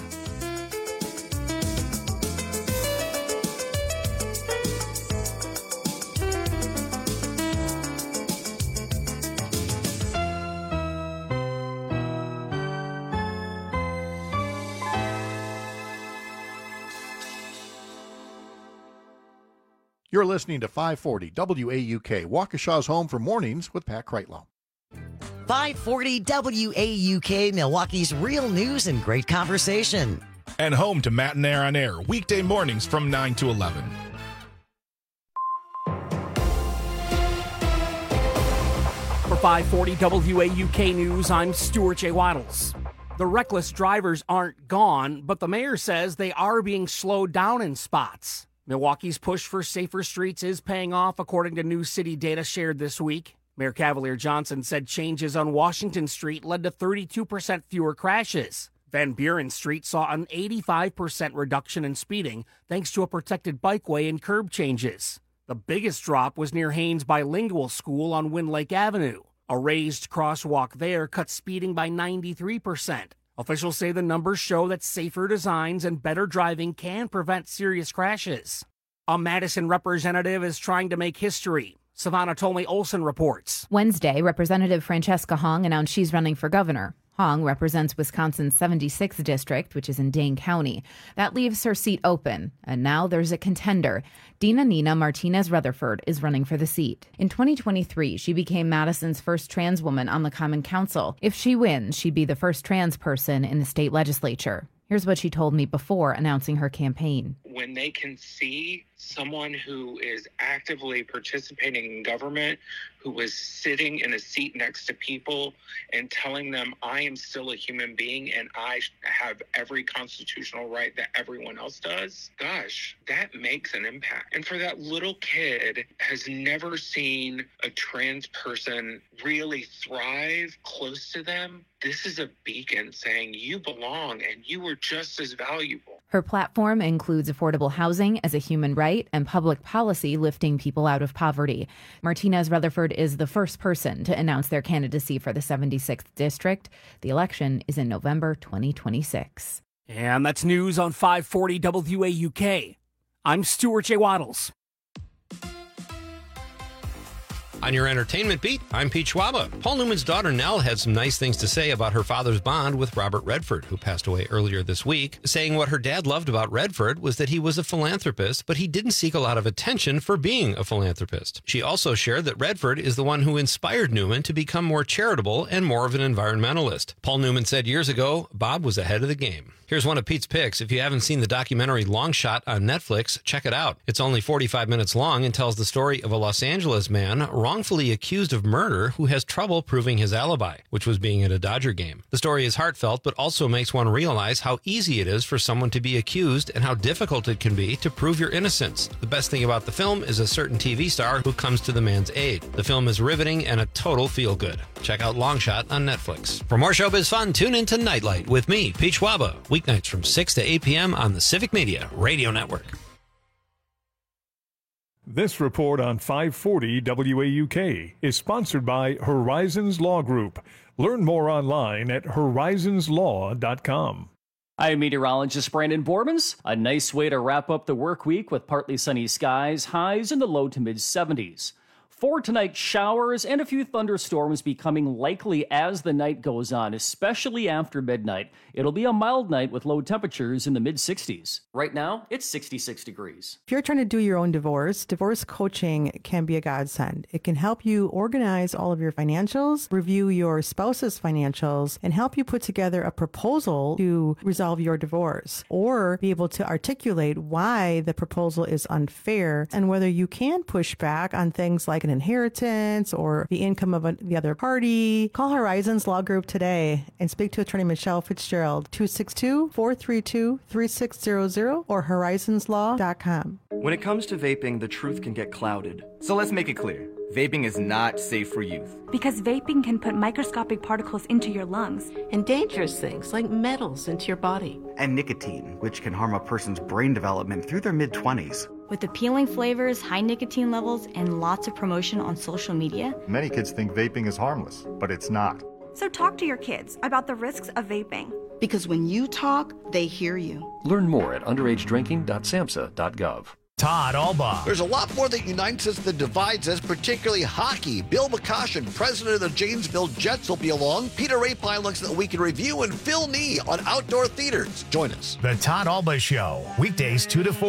You're listening to 540 WAUK, Waukesha's home for mornings with Pat Kreitlow. 540 WAUK, Milwaukee's real news and great conversation. And home to Matt and Air on Air, weekday mornings from 9 to 11. For 540 WAUK News, I'm Stuart J. Waddles. The reckless drivers aren't gone, but the mayor says they are being slowed down in spots. Milwaukee's push for safer streets is paying off, according to new city data shared this week. Mayor Cavalier Johnson said changes on Washington Street led to 32% fewer crashes. Van Buren Street saw an 85% reduction in speeding thanks to a protected bikeway and curb changes. The biggest drop was near Haynes Bilingual School on Wind Lake Avenue. A raised crosswalk there cut speeding by 93%. Officials say the numbers show that safer designs and better driving can prevent serious crashes. A Madison representative is trying to make history. Savannah Tolmie Olson reports. Wednesday, Representative Francesca Hong announced she's running for governor. Hong represents Wisconsin's 76th district, which is in Dane County. That leaves her seat open, and now there's a contender. Dina Nina Martinez Rutherford is running for the seat. In 2023, she became Madison's first trans woman on the Common Council. If she wins, she'd be the first trans person in the state legislature. Here's what she told me before announcing her campaign. When they can see someone who is actively participating in government, who is sitting in a seat next to people and telling them, I am still a human being and I have every constitutional right that everyone else does, gosh, that makes an impact. And for that little kid has never seen a trans person really thrive close to them, this is a beacon saying you belong and you are just as valuable. Her platform includes affordable housing as a human right and public policy lifting people out of poverty. Martinez Rutherford is the first person to announce their candidacy for the 76th district. The election is in November 2026. And that's news on 540 WAUK. I'm Stuart J. Waddles. On your entertainment beat, I'm Pete Schwaba. Paul Newman's daughter Nell had some nice things to say about her father's bond with Robert Redford, who passed away earlier this week, saying what her dad loved about Redford was that he was a philanthropist, but he didn't seek a lot of attention for being a philanthropist. She also shared that Redford is the one who inspired Newman to become more charitable and more of an environmentalist. Paul Newman said years ago, Bob was ahead of the game. Here's one of Pete's picks. If you haven't seen the documentary Long Shot on Netflix, check it out. It's only 45 minutes long and tells the story of a Los Angeles man wrongfully accused of murder who has trouble proving his alibi, which was being at a Dodger game. The story is heartfelt, but also makes one realize how easy it is for someone to be accused and how difficult it can be to prove your innocence. The best thing about the film is a certain TV star who comes to the man's aid. The film is riveting and a total feel-good. Check out Long Shot on Netflix. For more showbiz fun, tune in to Nightlight with me, Pete Schwaba, weeknights from 6 to 8 p.m. on the Civic Media Radio Network. This report on 540 WAUK is sponsored by Horizons Law Group. Learn more online at horizonslaw.com. I'm meteorologist Brandon Bormans. A nice way to wrap up the work week with partly sunny skies, highs in the low to mid 70s. For tonight, showers and a few thunderstorms becoming likely as the night goes on, especially after midnight. It'll be a mild night with low temperatures in the mid-60s. Right now, it's 66 degrees. If you're trying to do your own divorce coaching can be a godsend. It can help you organize all of your financials, review your spouse's financials, and help you put together a proposal to resolve your divorce, or be able to articulate why the proposal is unfair and whether you can push back on things like an inheritance or the income of the other party. Call Horizons Law Group today and speak to attorney Michelle Fitzgerald, 262-432-3600 or horizonslaw.com. When it comes to vaping, the truth can get clouded. So let's make it clear. vaping is not safe for youth. Because vaping can put microscopic particles into your lungs. And dangerous things like metals into your body. And nicotine, which can harm a person's brain development through their mid-20s. With appealing flavors, high nicotine levels, and lots of promotion on social media, many kids think vaping is harmless, but it's not. So talk to your kids about the risks of vaping. Because when you talk, they hear you. Learn more at underagedrinking.samhsa.gov. Todd Albaugh. There's a lot more that unites us than divides us, particularly hockey. Bill McCoshen, president of the Janesville Jets, will be along. Peter Rapine looks at the week in review, and Phil Nee on outdoor theaters. Join us. The Todd Albaugh Show, weekdays 2 to 4.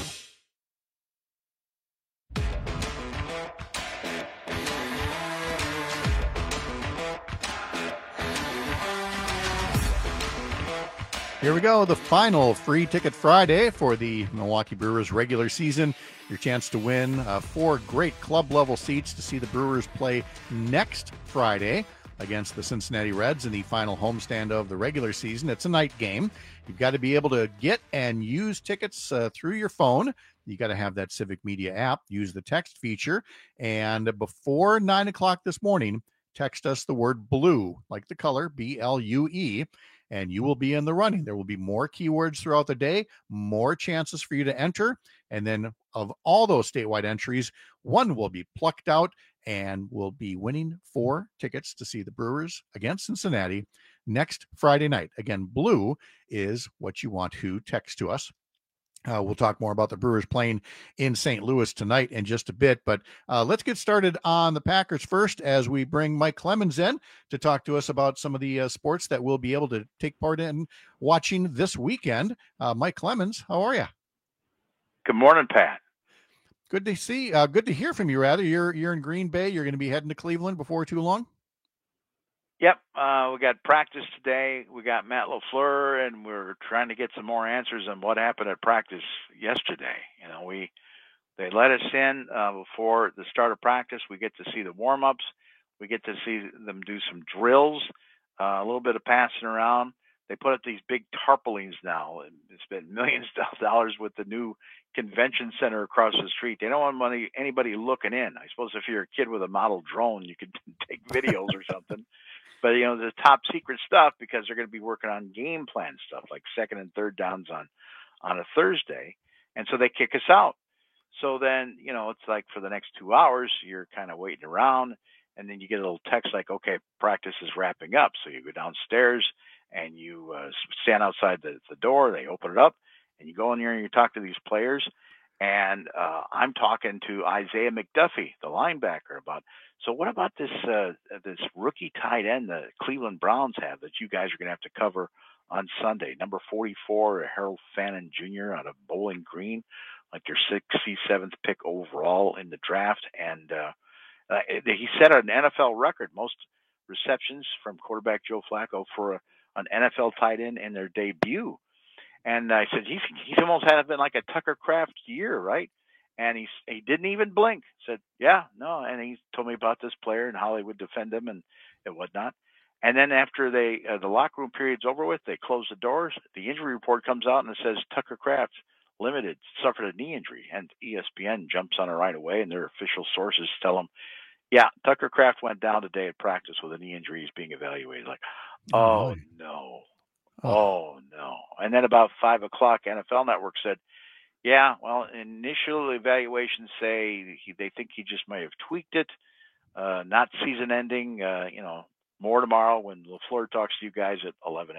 Here we go, the final Free Ticket Friday for the Milwaukee Brewers regular season. Your chance to win 4 great club-level seats to see the Brewers play next Friday against the Cincinnati Reds in the final homestand of the regular season. It's a night game. You've got to be able to get and use tickets through your phone. You got to have that Civic Media app. Use the text feature. And before 9 o'clock this morning, text us the word BLUE, like the color, BLUE, and you will be in the running. There will be more keywords throughout the day, more chances for you to enter. And then of all those statewide entries, one will be plucked out and will be winning 4 tickets to see the Brewers against Cincinnati next Friday night. Again, BLUE is what you want to text to us. We'll talk more about the Brewers playing in St. Louis tonight in just a bit, but let's get started on the Packers first as we bring Mike Clemens in to talk to us about some of the sports that we'll be able to take part in watching this weekend. Mike Clemens, how are you? Good morning, Pat. Good to see. Good to hear from you. Rather, you're in Green Bay. You're going to be heading to Cleveland before too long. Yep, we got practice today. We got Matt LaFleur, and we're trying to get some more answers on what happened at practice yesterday. You know, they let us in before the start of practice. We get to see the warm-ups. We get to see them do some drills, a little bit of passing around. They put up these big tarpaulins now, and spent millions of dollars with the new convention center across the street. They don't want anybody looking in. I suppose if you're a kid with a model drone, you could take videos or something. But, you know, the top secret stuff, because they're going to be working on game plan stuff like second and third downs on a Thursday. And so they kick us out. So then, you know, it's like for the next 2 hours, you're kind of waiting around. And then you get a little text like, okay, practice is wrapping up. So you go downstairs and you stand outside the door. They open it up and you go in there and you talk to these players. And I'm talking to Isaiah McDuffie, the linebacker, about, so what about this rookie tight end the Cleveland Browns have that you guys are going to have to cover on Sunday? Number 44, Harold Fannin Jr. out of Bowling Green, like your 67th pick overall in the draft. And he set an NFL record, most receptions from quarterback Joe Flacco for an NFL tight end in their debut. And I said, he's almost had been like a Tucker Kraft year, right? And he didn't even blink. Said, yeah, no. And he told me about this player and how they would defend him and whatnot. And then after the locker room period's over with, they close the doors. The injury report comes out and it says Tucker Kraft, limited, suffered a knee injury. And ESPN jumps on it right away, and their official sources tell them, yeah, Tucker Kraft went down today at practice with a knee injury. He's being evaluated. Like, oh, no. Oh, no. And then about 5 o'clock, NFL Network said, yeah, well, initial evaluations say they think he just may have tweaked it, not season ending, more tomorrow when LaFleur talks to you guys at 11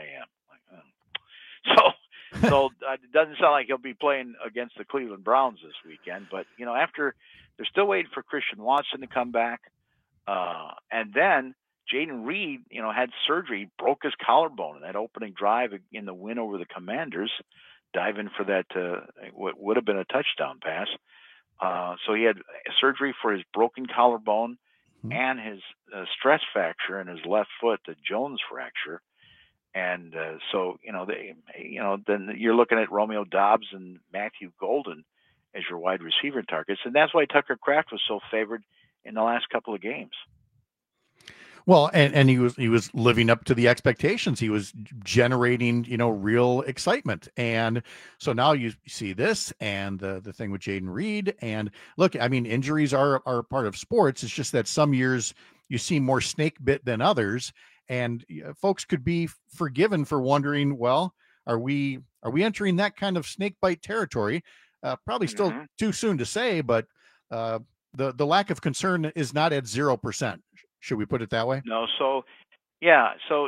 a.m. So it doesn't sound like he'll be playing against the Cleveland Browns this weekend. But, you know, after they're still waiting for Christian Watson to come back. And then Jaden Reed, you know, had surgery, broke his collarbone in that opening drive in the win over the Commanders, diving for that what would have been a touchdown pass. So he had surgery for his broken collarbone and his stress fracture in his left foot, the Jones fracture. And so, then you're looking at Romeo Doubs and Matthew Golden as your wide receiver targets. And that's why Tucker Kraft was so favored in the last couple of games. Well, and he was living up to the expectations. He was generating, real excitement. And so now you see this and the thing with Jaden Reed. And look, I mean, injuries are part of sports. It's just that some years you see more snake bit than others. And folks could be forgiven for wondering, well, are we entering that kind of snake bite territory? Probably still too soon to say, but the lack of concern is not at 0%. Should we put it that way? No. So, yeah. So,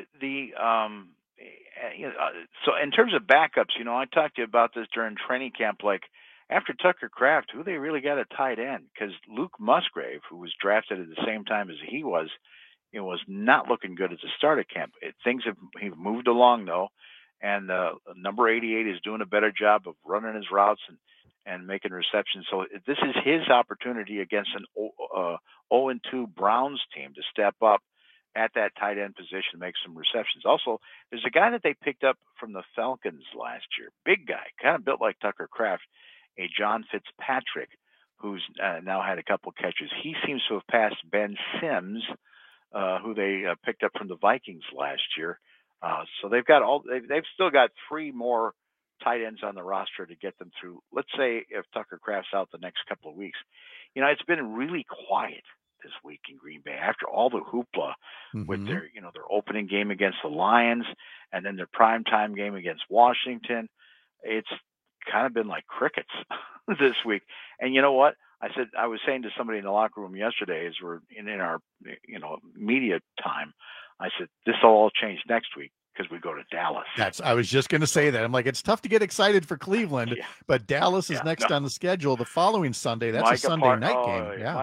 so in terms of backups, I talked to you about this during training camp. Like after Tucker Kraft, who they really got a tight end, because Luke Musgrave, who was drafted at the same time as he was, was not looking good at the start of camp. Things have moved along though, and number 88 is doing a better job of running his routes and making receptions. So this is his opportunity against an 0-2 Browns team to step up at that tight end position and make some receptions. Also, there's a guy that they picked up from the Falcons last year, big guy, kind of built like Tucker Kraft, a John Fitzpatrick, who's now had a couple catches. He seems to have passed Ben Sims, who they picked up from the Vikings last year. So they've still got 3 more tight ends on the roster to get them through. Let's say if Tucker Kraft's out the next couple of weeks, it's been really quiet this week in Green Bay after all the hoopla with their opening game against the Lions and then their primetime game against Washington. It's kind of been like crickets this week. And you know what? I was saying to somebody in the locker room yesterday as we're in our, media time, I said, this will all change next week because we go to Dallas. I was just going to say that. I'm like, it's tough to get excited for Cleveland, but Dallas is next on the schedule the following Sunday. That's a Sunday night game. Yeah.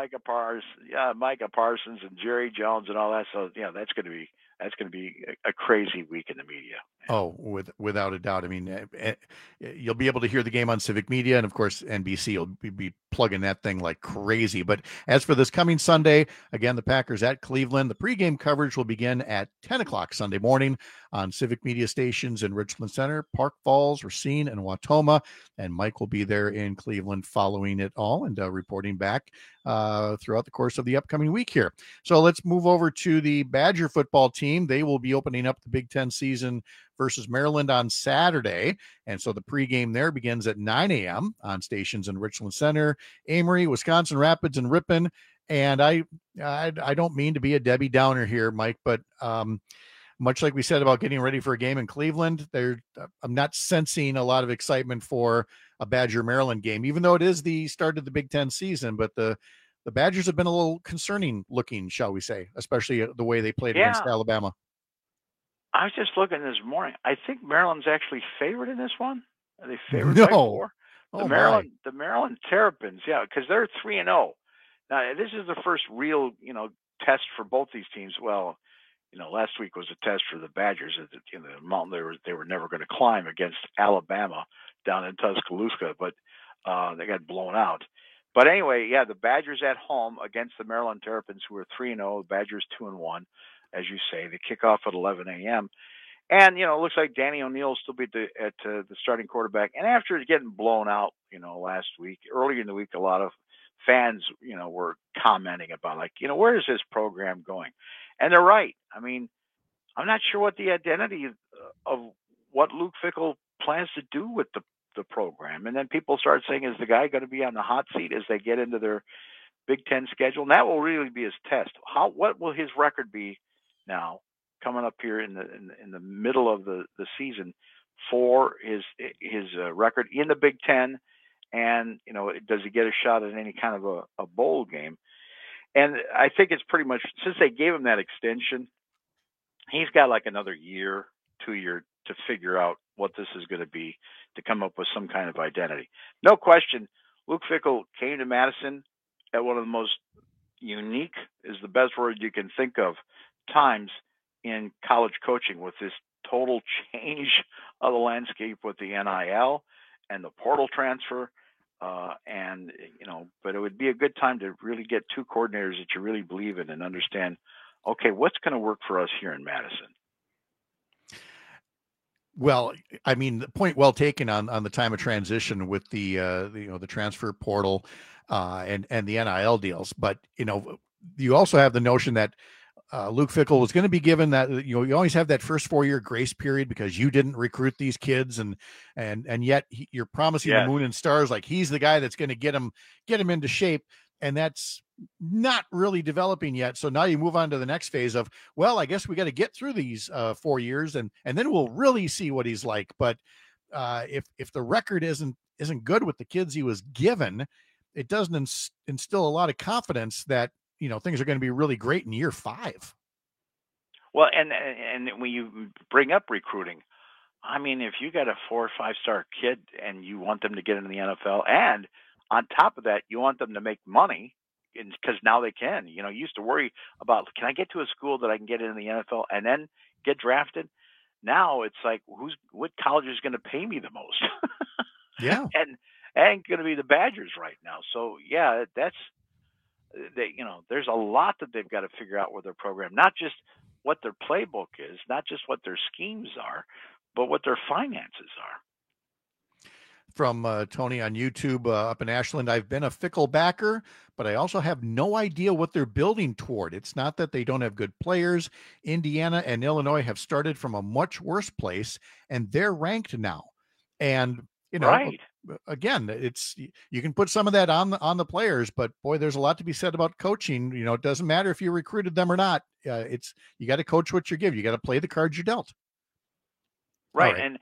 Micah Parsons and Jerry Jones and all that. So that's going to be a crazy week in the media. Oh, without a doubt. I mean, you'll be able to hear the game on Civic Media, and of course, NBC will be plugging that thing like crazy. But as for this coming Sunday, again, the Packers at Cleveland, the pregame coverage will begin at 10 o'clock Sunday morning on Civic Media stations in Richland Center, Park Falls, Racine, and Wautoma. And Mike will be there in Cleveland following it all and reporting back throughout the course of the upcoming week here. So let's move over to the Badger football team. They will be opening up the Big Ten season versus Maryland on Saturday. And so the pregame there begins at 9 a.m. on stations in Richland Center, Amory, Wisconsin Rapids, and Ripon. And I don't mean to be a Debbie Downer here, Mike, but much like we said about getting ready for a game in Cleveland, I'm not sensing a lot of excitement for a Badger Maryland game, even though it is the start of the Big Ten season. But the Badgers have been a little concerning looking, shall we say, especially the way they played against Alabama. I was just looking this morning. I think Maryland's actually favored in this one. Are they favored? No. The Maryland Terrapins, because they're 3-0. Now this is the first real, test for both these teams. Well, last week was a test for the Badgers at the mountain they were never going to climb against Alabama down in Tuscaloosa, but they got blown out. But anyway, the Badgers at home against the Maryland Terrapins, who are 3-0. The Badgers 2-1. As you say, they kick off at 11 a.m. And, it looks like Danny O'Neil will still be at the starting quarterback. And after getting blown out, last week, earlier in the week, a lot of fans, were commenting about where is this program going? And they're right. I mean, I'm not sure what the identity of what Luke Fickell plans to do with the program. And then people start saying, is the guy going to be on the hot seat as they get into their Big Ten schedule? And that will really be his test. What will his record be now coming up here in the middle of the season for his record in the Big Ten? And, does he get a shot at any kind of a bowl game? And I think it's pretty much, since they gave him that extension, he's got like another year, 2 year to figure out what this is going to be, to come up with some kind of identity. No question, Luke Fickell came to Madison at one of the most unique, is the best word you can think of, times in college coaching, with this total change of the landscape with the NIL and the portal transfer. But it would be a good time to really get 2 coordinators that you really believe in and understand, okay, what's going to work for us here in Madison? Well, I mean, the point well taken on the time of transition with the transfer portal and the NIL deals. But, you also have the notion that Luke Fickell was going to be given that, you always have that first 4-year grace period because you didn't recruit these kids, and yet you're promising the moon and stars like he's the guy that's going to get him into shape, and that's not really developing yet. So now you move on to the next phase of, well, I guess we got to get through these 4 years, and then we'll really see what he's like. But if the record isn't good with the kids he was given, it doesn't instill a lot of confidence that things are going to be really great in year 5. Well, and when you bring up recruiting, I mean, if you got a 4 or 5-star kid and you want them to get into the NFL, and on top of that, you want them to make money, because now they can. You used to worry about, can I get to a school that I can get into the NFL and then get drafted? Now it's like, what college is going to pay me the most? Yeah, and ain't going to be the Badgers right now. So yeah, there's a lot that they've got to figure out with their program, not just what their playbook is, not just what their schemes are, but what their finances are. From Tony on YouTube up in Ashland, I've been a Fickell backer, but I also have no idea what they're building toward. It's not that they don't have good players. Indiana and Illinois have started from a much worse place, and they're ranked now. And, right. Again, you can put some of that on the players, but boy, there's a lot to be said about coaching. It doesn't matter if you recruited them or not. You got to coach what you're given. You got to play the cards you're dealt. Right. And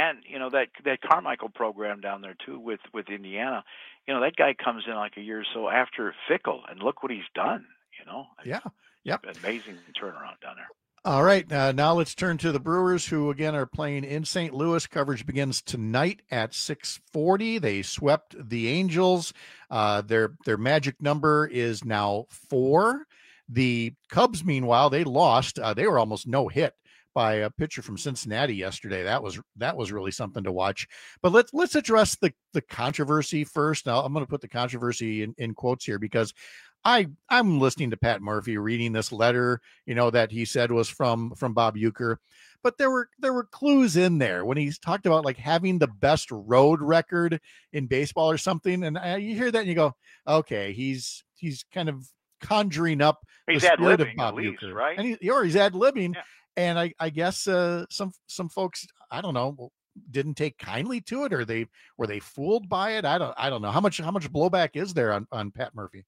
that Carmichael program down there too with Indiana, that guy comes in like a year or so after Fickell, and look what he's done. Yeah. Yep. Amazing turnaround down there. All right, now let's turn to the Brewers, who again are playing in St. Louis. Coverage begins tonight at 6:40. They swept the Angels. Their magic number is now 4. The Cubs, meanwhile, they lost. They were almost no hit by a pitcher from Cincinnati yesterday. That was really something to watch. But let's address the controversy first. Now I'm going to put the controversy in quotes here, because I'm listening to Pat Murphy reading this letter, that he said was from Bob Uecker, but there were clues in there when he's talked about like having the best road record in baseball or something. And you hear that and you go, okay, he's kind of conjuring up the spirit of Bob Uecker, right? And he's ad-libbing. Yeah. And I guess some folks, I don't know, didn't take kindly to it, or were they fooled by it? I don't know. How much blowback is there on Pat Murphy?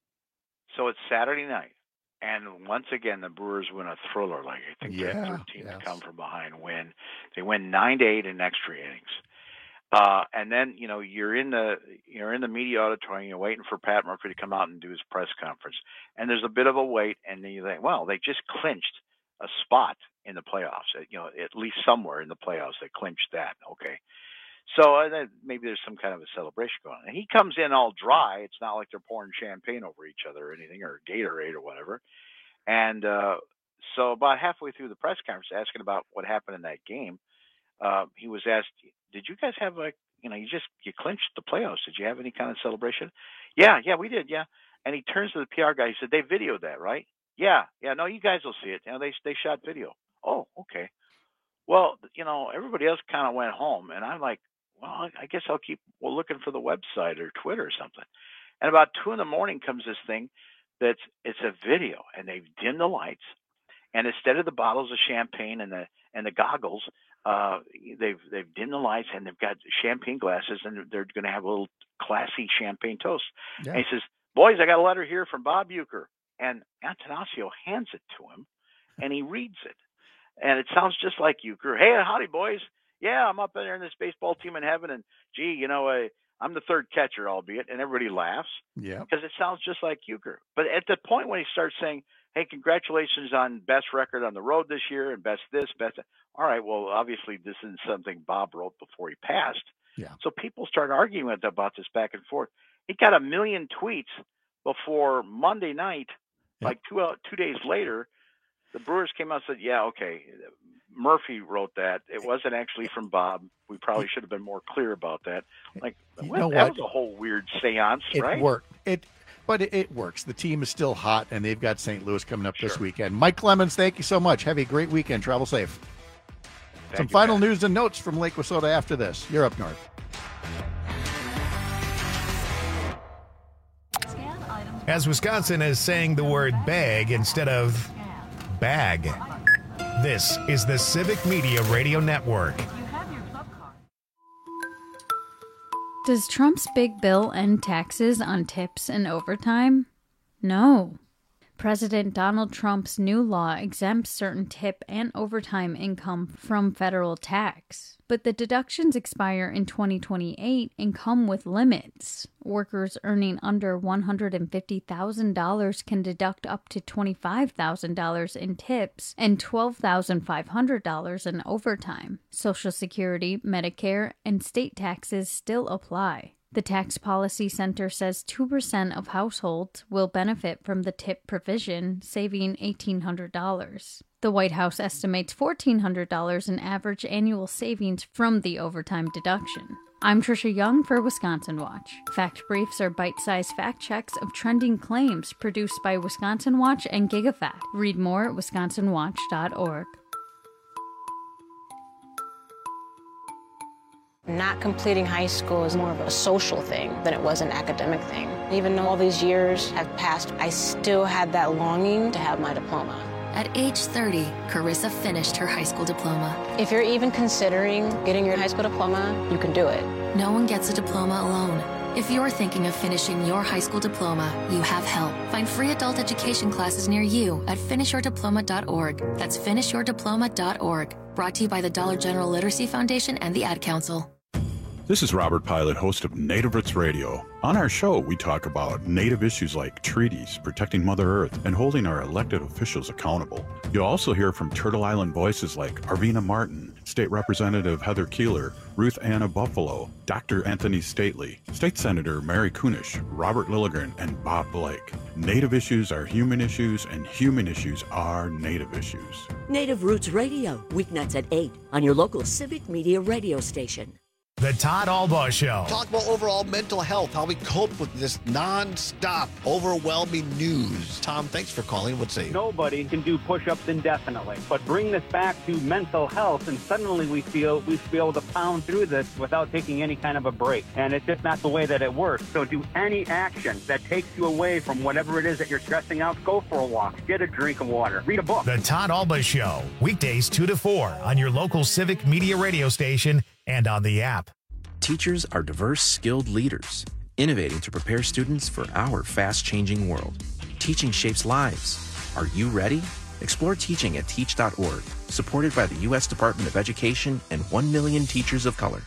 So it's Saturday night, and once again the Brewers win a thriller. Like I think they're 13 to come from behind win. They win 9-8 in extra innings, and then you're in the media auditorium. You're waiting for Pat Murphy to come out and do his press conference, and there's a bit of a wait, and then you think, well, they just clinched a spot in the playoffs. At least somewhere in the playoffs they clinched that. Okay. So then maybe there's some kind of a celebration going on. And he comes in all dry. It's not like they're pouring champagne over each other or anything, or Gatorade or whatever. And so about halfway through the press conference, asking about what happened in that game, he was asked, did you guys have you clinched the playoffs. Did you have any kind of celebration? Yeah, we did. Yeah. And he turns to the PR guy. He said, they videoed that, right? Yeah. No, you guys will see it. They shot video. Oh, okay. Well, everybody else kind of went home, and I'm like, well, I guess I'll keep looking for the website or Twitter or something. And about 2 a.m. comes this thing it's a video, and they've dimmed the lights, and instead of the bottles of champagne and the goggles, they've dimmed the lights, and they've got champagne glasses, and they're going to have a little classy champagne toast. Yeah. And he says, boys, I got a letter here from Bob Uecker. And Attanasio hands it to him, and he reads it. And it sounds just like Uecker. Hey, howdy, boys. Yeah, I'm up there in this baseball team in heaven, and gee, I'm the third catcher, albeit, and everybody laughs. Yeah. Because it sounds just like Uecker. But at the point when he starts saying, hey, congratulations on best record on the road this year and best this, best that. All right, well, obviously this isn't something Bob wrote before he passed. Yeah. So people start arguing about this back and forth. He got 1 million tweets before Monday night. Yeah. Like 2 days later, the Brewers came out and said, yeah, okay, Murphy wrote that. It wasn't actually from Bob. We probably should have been more clear about that. Like, that was a whole weird seance, right? It worked. But it works. The team is still hot, and they've got St. Louis coming up this weekend. Mike Clemens, thank you so much. Have a great weekend. Travel safe. Some final news and notes from Lake Wissota after this. You're up north. As Wisconsin is saying the word bag instead of bag. This is the Civic Media Radio Network. Does Trump's big bill end taxes on tips and overtime? No. President Donald Trump's new law exempts certain tip and overtime income from federal tax. But the deductions expire in 2028 and come with limits. Workers earning under $150,000 can deduct up to $25,000 in tips and $12,500 in overtime. Social Security, Medicare, and state taxes still apply. The Tax Policy Center says 2% of households will benefit from the tip provision, saving $1,800. The White House estimates $1,400 in average annual savings from the overtime deduction. I'm Trisha Young for Wisconsin Watch. Fact Briefs are bite-sized fact checks of trending claims produced by Wisconsin Watch and GigaFact. Read more at wisconsinwatch.org. Not completing high school is more of a social thing than it was an academic thing. Even though all these years have passed, I still had that longing to have my diploma. At age 30, Carissa finished her high school diploma. If you're even considering getting your high school diploma, you can do it. No one gets a diploma alone. If you're thinking of finishing your high school diploma, you have help. Find free adult education classes near you at finishyourdiploma.org. That's finishyourdiploma.org. Brought to you by the Dollar General Literacy Foundation and the Ad Council. This is Robert Pilot, host of Native Roots Radio. On our show, we talk about Native issues like treaties, protecting Mother Earth, and holding our elected officials accountable. You'll also hear from Turtle Island voices like Arvina Martin, State Representative Heather Keeler, Ruth Anna Buffalo, Dr. Anthony Stately, State Senator Mary Kunish, Robert Lilligren, and Bob Blake. Native issues are human issues, and human issues are Native issues. Native Roots Radio, weeknights at 8 on your local Civic Media radio station. The Todd Albaugh Show. Talk about overall mental health, how we cope with this non-stop, overwhelming news. Tom, thanks for calling. What's say? Nobody can do push-ups indefinitely, but bring this back to mental health, and suddenly we feel we should be able to pound through this without taking any kind of a break. And it's just not the way that it works. So do any action that takes you away from whatever it is that you're stressing out. Go for a walk. Get a drink of water. Read a book. The Todd Albaugh Show. Weekdays 2 to 4 on your local Civic Media radio station and on the app. Teachers are diverse, skilled leaders, innovating to prepare students for our fast-changing world. Teaching shapes lives. Are you ready? Explore teaching at teach.org, supported by the U.S. Department of Education and 1 million teachers of color.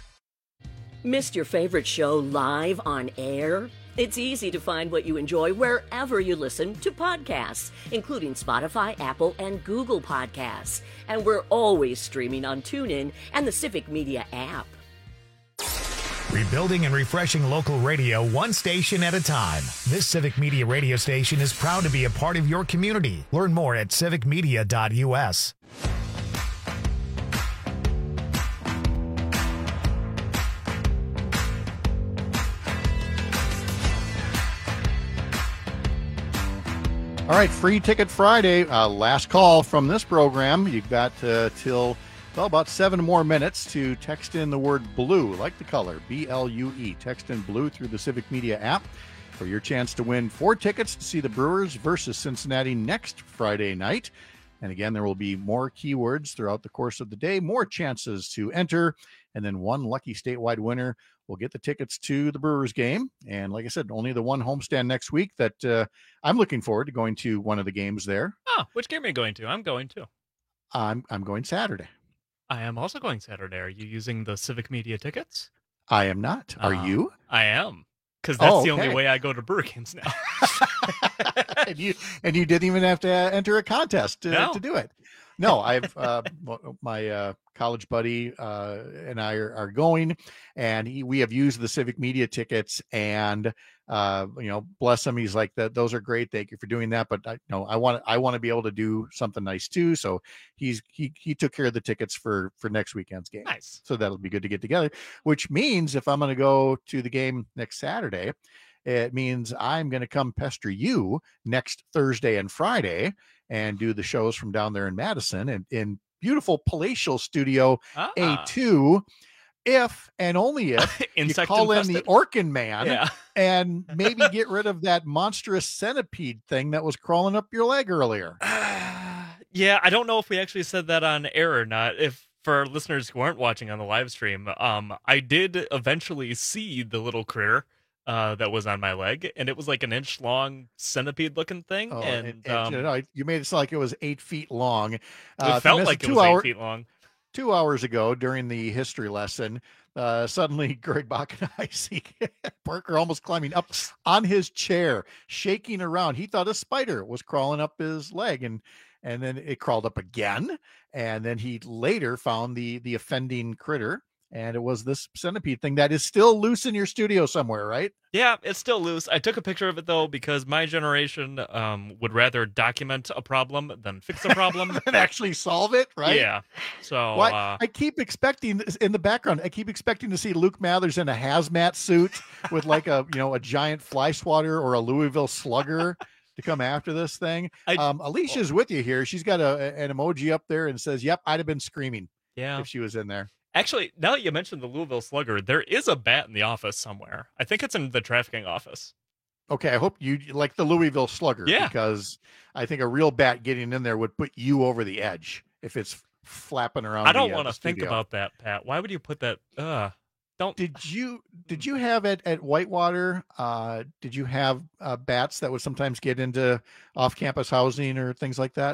Missed your favorite show live on air? It's easy to find what you enjoy wherever you listen to podcasts, including Spotify, Apple, and Google Podcasts. And we're always streaming on TuneIn and the Civic Media app. Rebuilding and refreshing local radio one station at a time. This Civic Media radio station is proud to be a part of your community. Learn more at civicmedia.us. All right, Free Ticket Friday, last call from this program. You've got till about 7 more minutes to text in the word blue, like the color, B-L-U-E. Text in blue through the Civic Media app for your chance to win 4 tickets to see the Brewers versus Cincinnati next Friday night. And again, there will be more keywords throughout the course of the day, more chances to enter, and then one lucky statewide winner will get the tickets to the Brewers game. And like I said, only the one homestand next week that I'm looking forward to going to one of the games there. Oh, which game are you going to? I'm going to. I'm going Saturday. I am also going Saturday. Are you using the Civic Media tickets? I am not. Are you? I am. Because that's the only way I go to Brewer games now. and you didn't even have to enter a contest to do it. No, I've my college buddy and I are going, and we have used the Civic Media tickets, and bless him, he's like, that those are great, thank you for doing that, but I want to be able to do something nice too. So he took care of the tickets for next weekend's game. Nice. So that'll be good to get together. Which means if I'm going to go to the game next Saturday, it means I'm going to come pester you next Thursday and Friday and do the shows from down there in Madison and in beautiful palatial studio A2. If and only if you call in the Orkin Man and maybe get rid of that monstrous centipede thing that was crawling up your leg earlier. Yeah, I don't know if we actually said that on air or not. If for our listeners who aren't watching on the live stream, I did eventually see the little critter that was on my leg, and it was like an inch long centipede looking thing. Oh, and you made it sound like it was 8 feet long. It felt like it was 8 feet long. 2 hours ago during the history lesson, suddenly Greg Bach and I see Parker almost climbing up on his chair, shaking around. He thought a spider was crawling up his leg, and then it crawled up again. And then he later found the offending critter, and it was this centipede thing that is still loose in your studio somewhere, right? Yeah, it's still loose. I took a picture of it, though, because my generation would rather document a problem than fix a problem. And actually solve it, right? Yeah. So I keep expecting in the background, I keep expecting to see Luke Mathers in a hazmat suit with like a giant fly swatter or a Louisville Slugger to come after this thing. Alicia's with you here. She's got an emoji up there and says, "Yep, I'd have been screaming if she was in there." Actually, now that you mentioned the Louisville Slugger, there is a bat in the office somewhere. I think it's in the trafficking office. Okay, I hope you like the Louisville Slugger, because I think a real bat getting in there would put you over the edge if it's flapping around. I don't want to think about that, Pat. Why would you put that? Don't. Did you have at Whitewater? Did you have bats that would sometimes get into off-campus housing or things like that?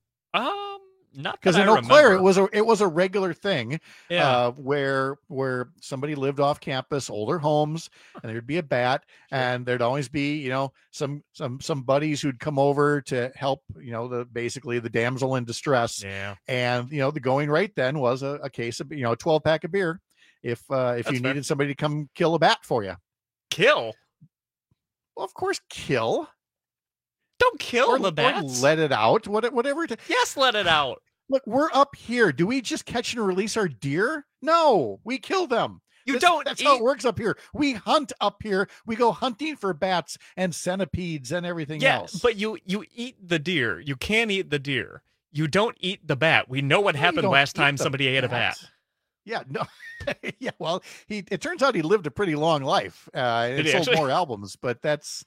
Not because in Eau Claire it was a regular thing, where somebody lived off campus, older homes, and there'd be a bat, and there'd always be some buddies who'd come over to help basically the damsel in distress. And the going rate then was a case of 12-pack of beer if you needed somebody to come kill a bat for you. Kill? Well, of course, kill. Don't kill the bats. Or let it out. Whatever. Yes, let it out. Look, we're up here. Do we just catch and release our deer? No, we kill them. That's how it works up here. We hunt up here. We go hunting for bats and centipedes and everything else. But you eat the deer. You can eat the deer. You don't eat the bat. We know what happened last time somebody ate a bat. Yeah, no. Yeah, well, it turns out he lived a pretty long life. And sold more albums, but that's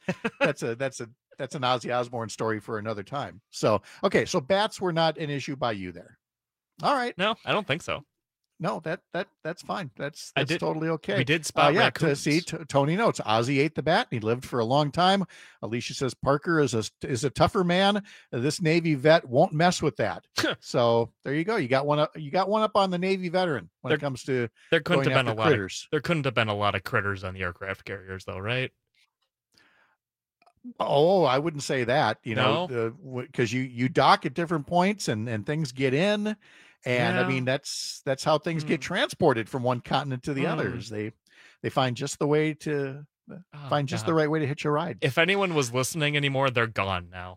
an Ozzy Osbourne story for another time. So, okay. So bats were not an issue by you there. All right. No, I don't think so. No, that's fine. That's totally okay. We did spot raccoons. Tony notes Ozzy ate the bat. And he lived for a long time. Alicia says Parker is a tougher man. This Navy vet won't mess with that. So there you go. You got one up on the Navy veteran when it comes to there couldn't have been a lot critters. There couldn't have been a lot of critters on the aircraft carriers, though, right? Oh, I wouldn't say that, because you dock at different points and things get in. And I mean, that's how things get transported from one continent to the others. They find just the way to just the right way to hitch a ride. If anyone was listening anymore, they're gone now.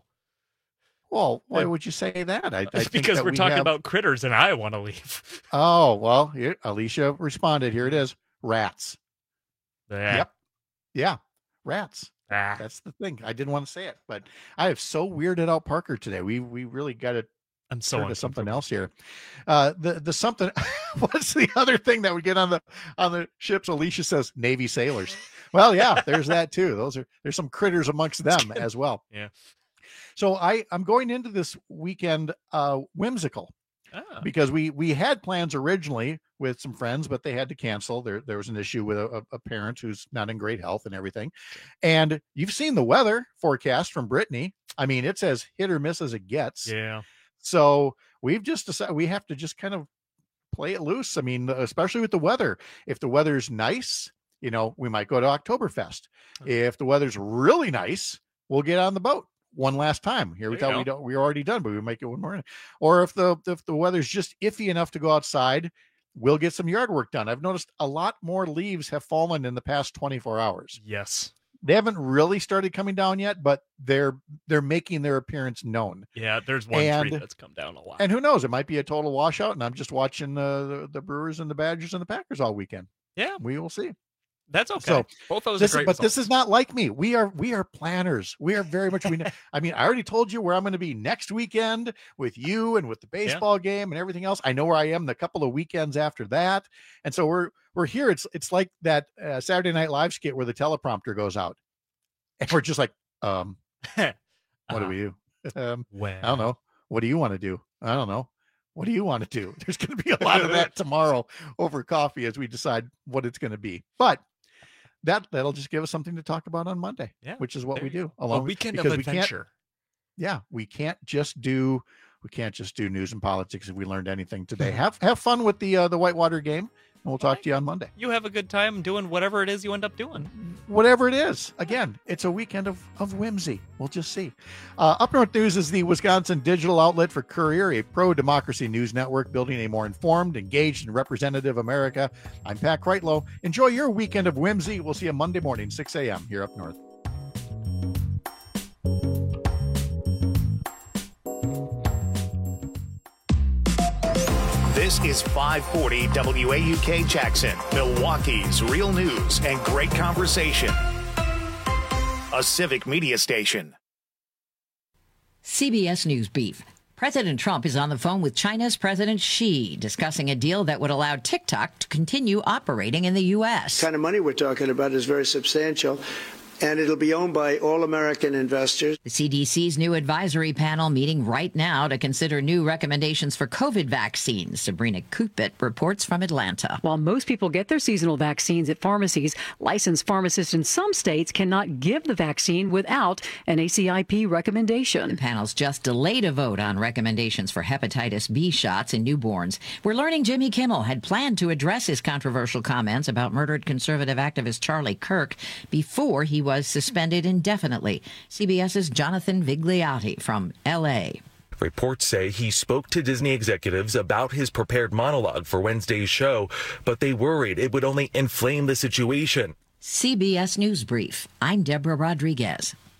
Well, why would you say that? I think because we're talking about critters and I want to leave. Oh, well, here, Alicia responded. Here it is. Rats. Yep. Yeah. Rats. That's the thing. I didn't want to say it, but I have so weirded out Parker today. We really got to turn to something else here. The something. What's the other thing that would get on the ships? Alicia says Navy sailors. Well, yeah, there's that too. There's some critters amongst them as well. Yeah. So I'm going into this weekend whimsical. Because we had plans originally with some friends, but they had to cancel. There was an issue with a parent who's not in great health and everything. And you've seen the weather forecast from Brittany. I mean, it's as hit or miss as it gets. Yeah. So we've just decided we have to just kind of play it loose. I mean, especially with the weather. If the weather's nice, we might go to Oktoberfest. If the weather's really nice, we'll get on the boat one last time. Here we thought we're already done, but we might get one more. Or if the weather's just iffy enough to go outside, we'll get some yard work done. I've noticed a lot more leaves have fallen in the past 24 hours. Yes. They haven't really started coming down yet, but they're making their appearance known. Yeah, there's one tree that's come down a lot. And who knows? It might be a total washout, and I'm just watching the Brewers and the Badgers and the Packers all weekend. Yeah. We will see. That's okay. So both those are great. But this is not like me. We are planners. We are very much. I mean, I already told you where I'm going to be next weekend with you and with the baseball game and everything else. I know where I am the couple of weekends after that, and so we're here. It's like that Saturday Night Live skit where the teleprompter goes out, and we're just like, what do we do? Well, I don't know. What do you want to do? I don't know. What do you want to do? There's going to be a lot of that tomorrow over coffee as we decide what it's going to be. But that'll just give us something to talk about on Monday, which is what we do. A weekend of adventure. We can't just do news and politics if we learned anything today. Have fun with the Whitewater game, and we'll talk to you on Monday. You have a good time doing whatever it is you end up doing. Whatever it is. Again, it's a weekend of whimsy. We'll just see. Up North News is the Wisconsin digital outlet for Courier, a pro-democracy news network building a more informed, engaged, and representative America. I'm Pat Kreitlow. Enjoy your weekend of whimsy. We'll see you Monday morning, 6 a.m. here up north. This is 540 WAUK Jackson, Milwaukee's real news and great conversation. A civic media station. CBS News Beef. President Trump is on the phone with China's President Xi, discussing a deal that would allow TikTok to continue operating in the U.S. The kind of money we're talking about is very substantial, and it'll be owned by all American investors. The CDC's new advisory panel meeting right now to consider new recommendations for COVID vaccines. Sabrina Kupit reports from Atlanta. While most people get their seasonal vaccines at pharmacies, licensed pharmacists in some states cannot give the vaccine without an ACIP recommendation. The panel's just delayed a vote on recommendations for hepatitis B shots in newborns. We're learning Jimmy Kimmel had planned to address his controversial comments about murdered conservative activist Charlie Kirk before he was suspended indefinitely. CBS's Jonathan Vigliotti from L.A. Reports say he spoke to Disney executives about his prepared monologue for Wednesday's show, but they worried it would only inflame the situation. CBS News Brief. I'm Deborah Rodriguez.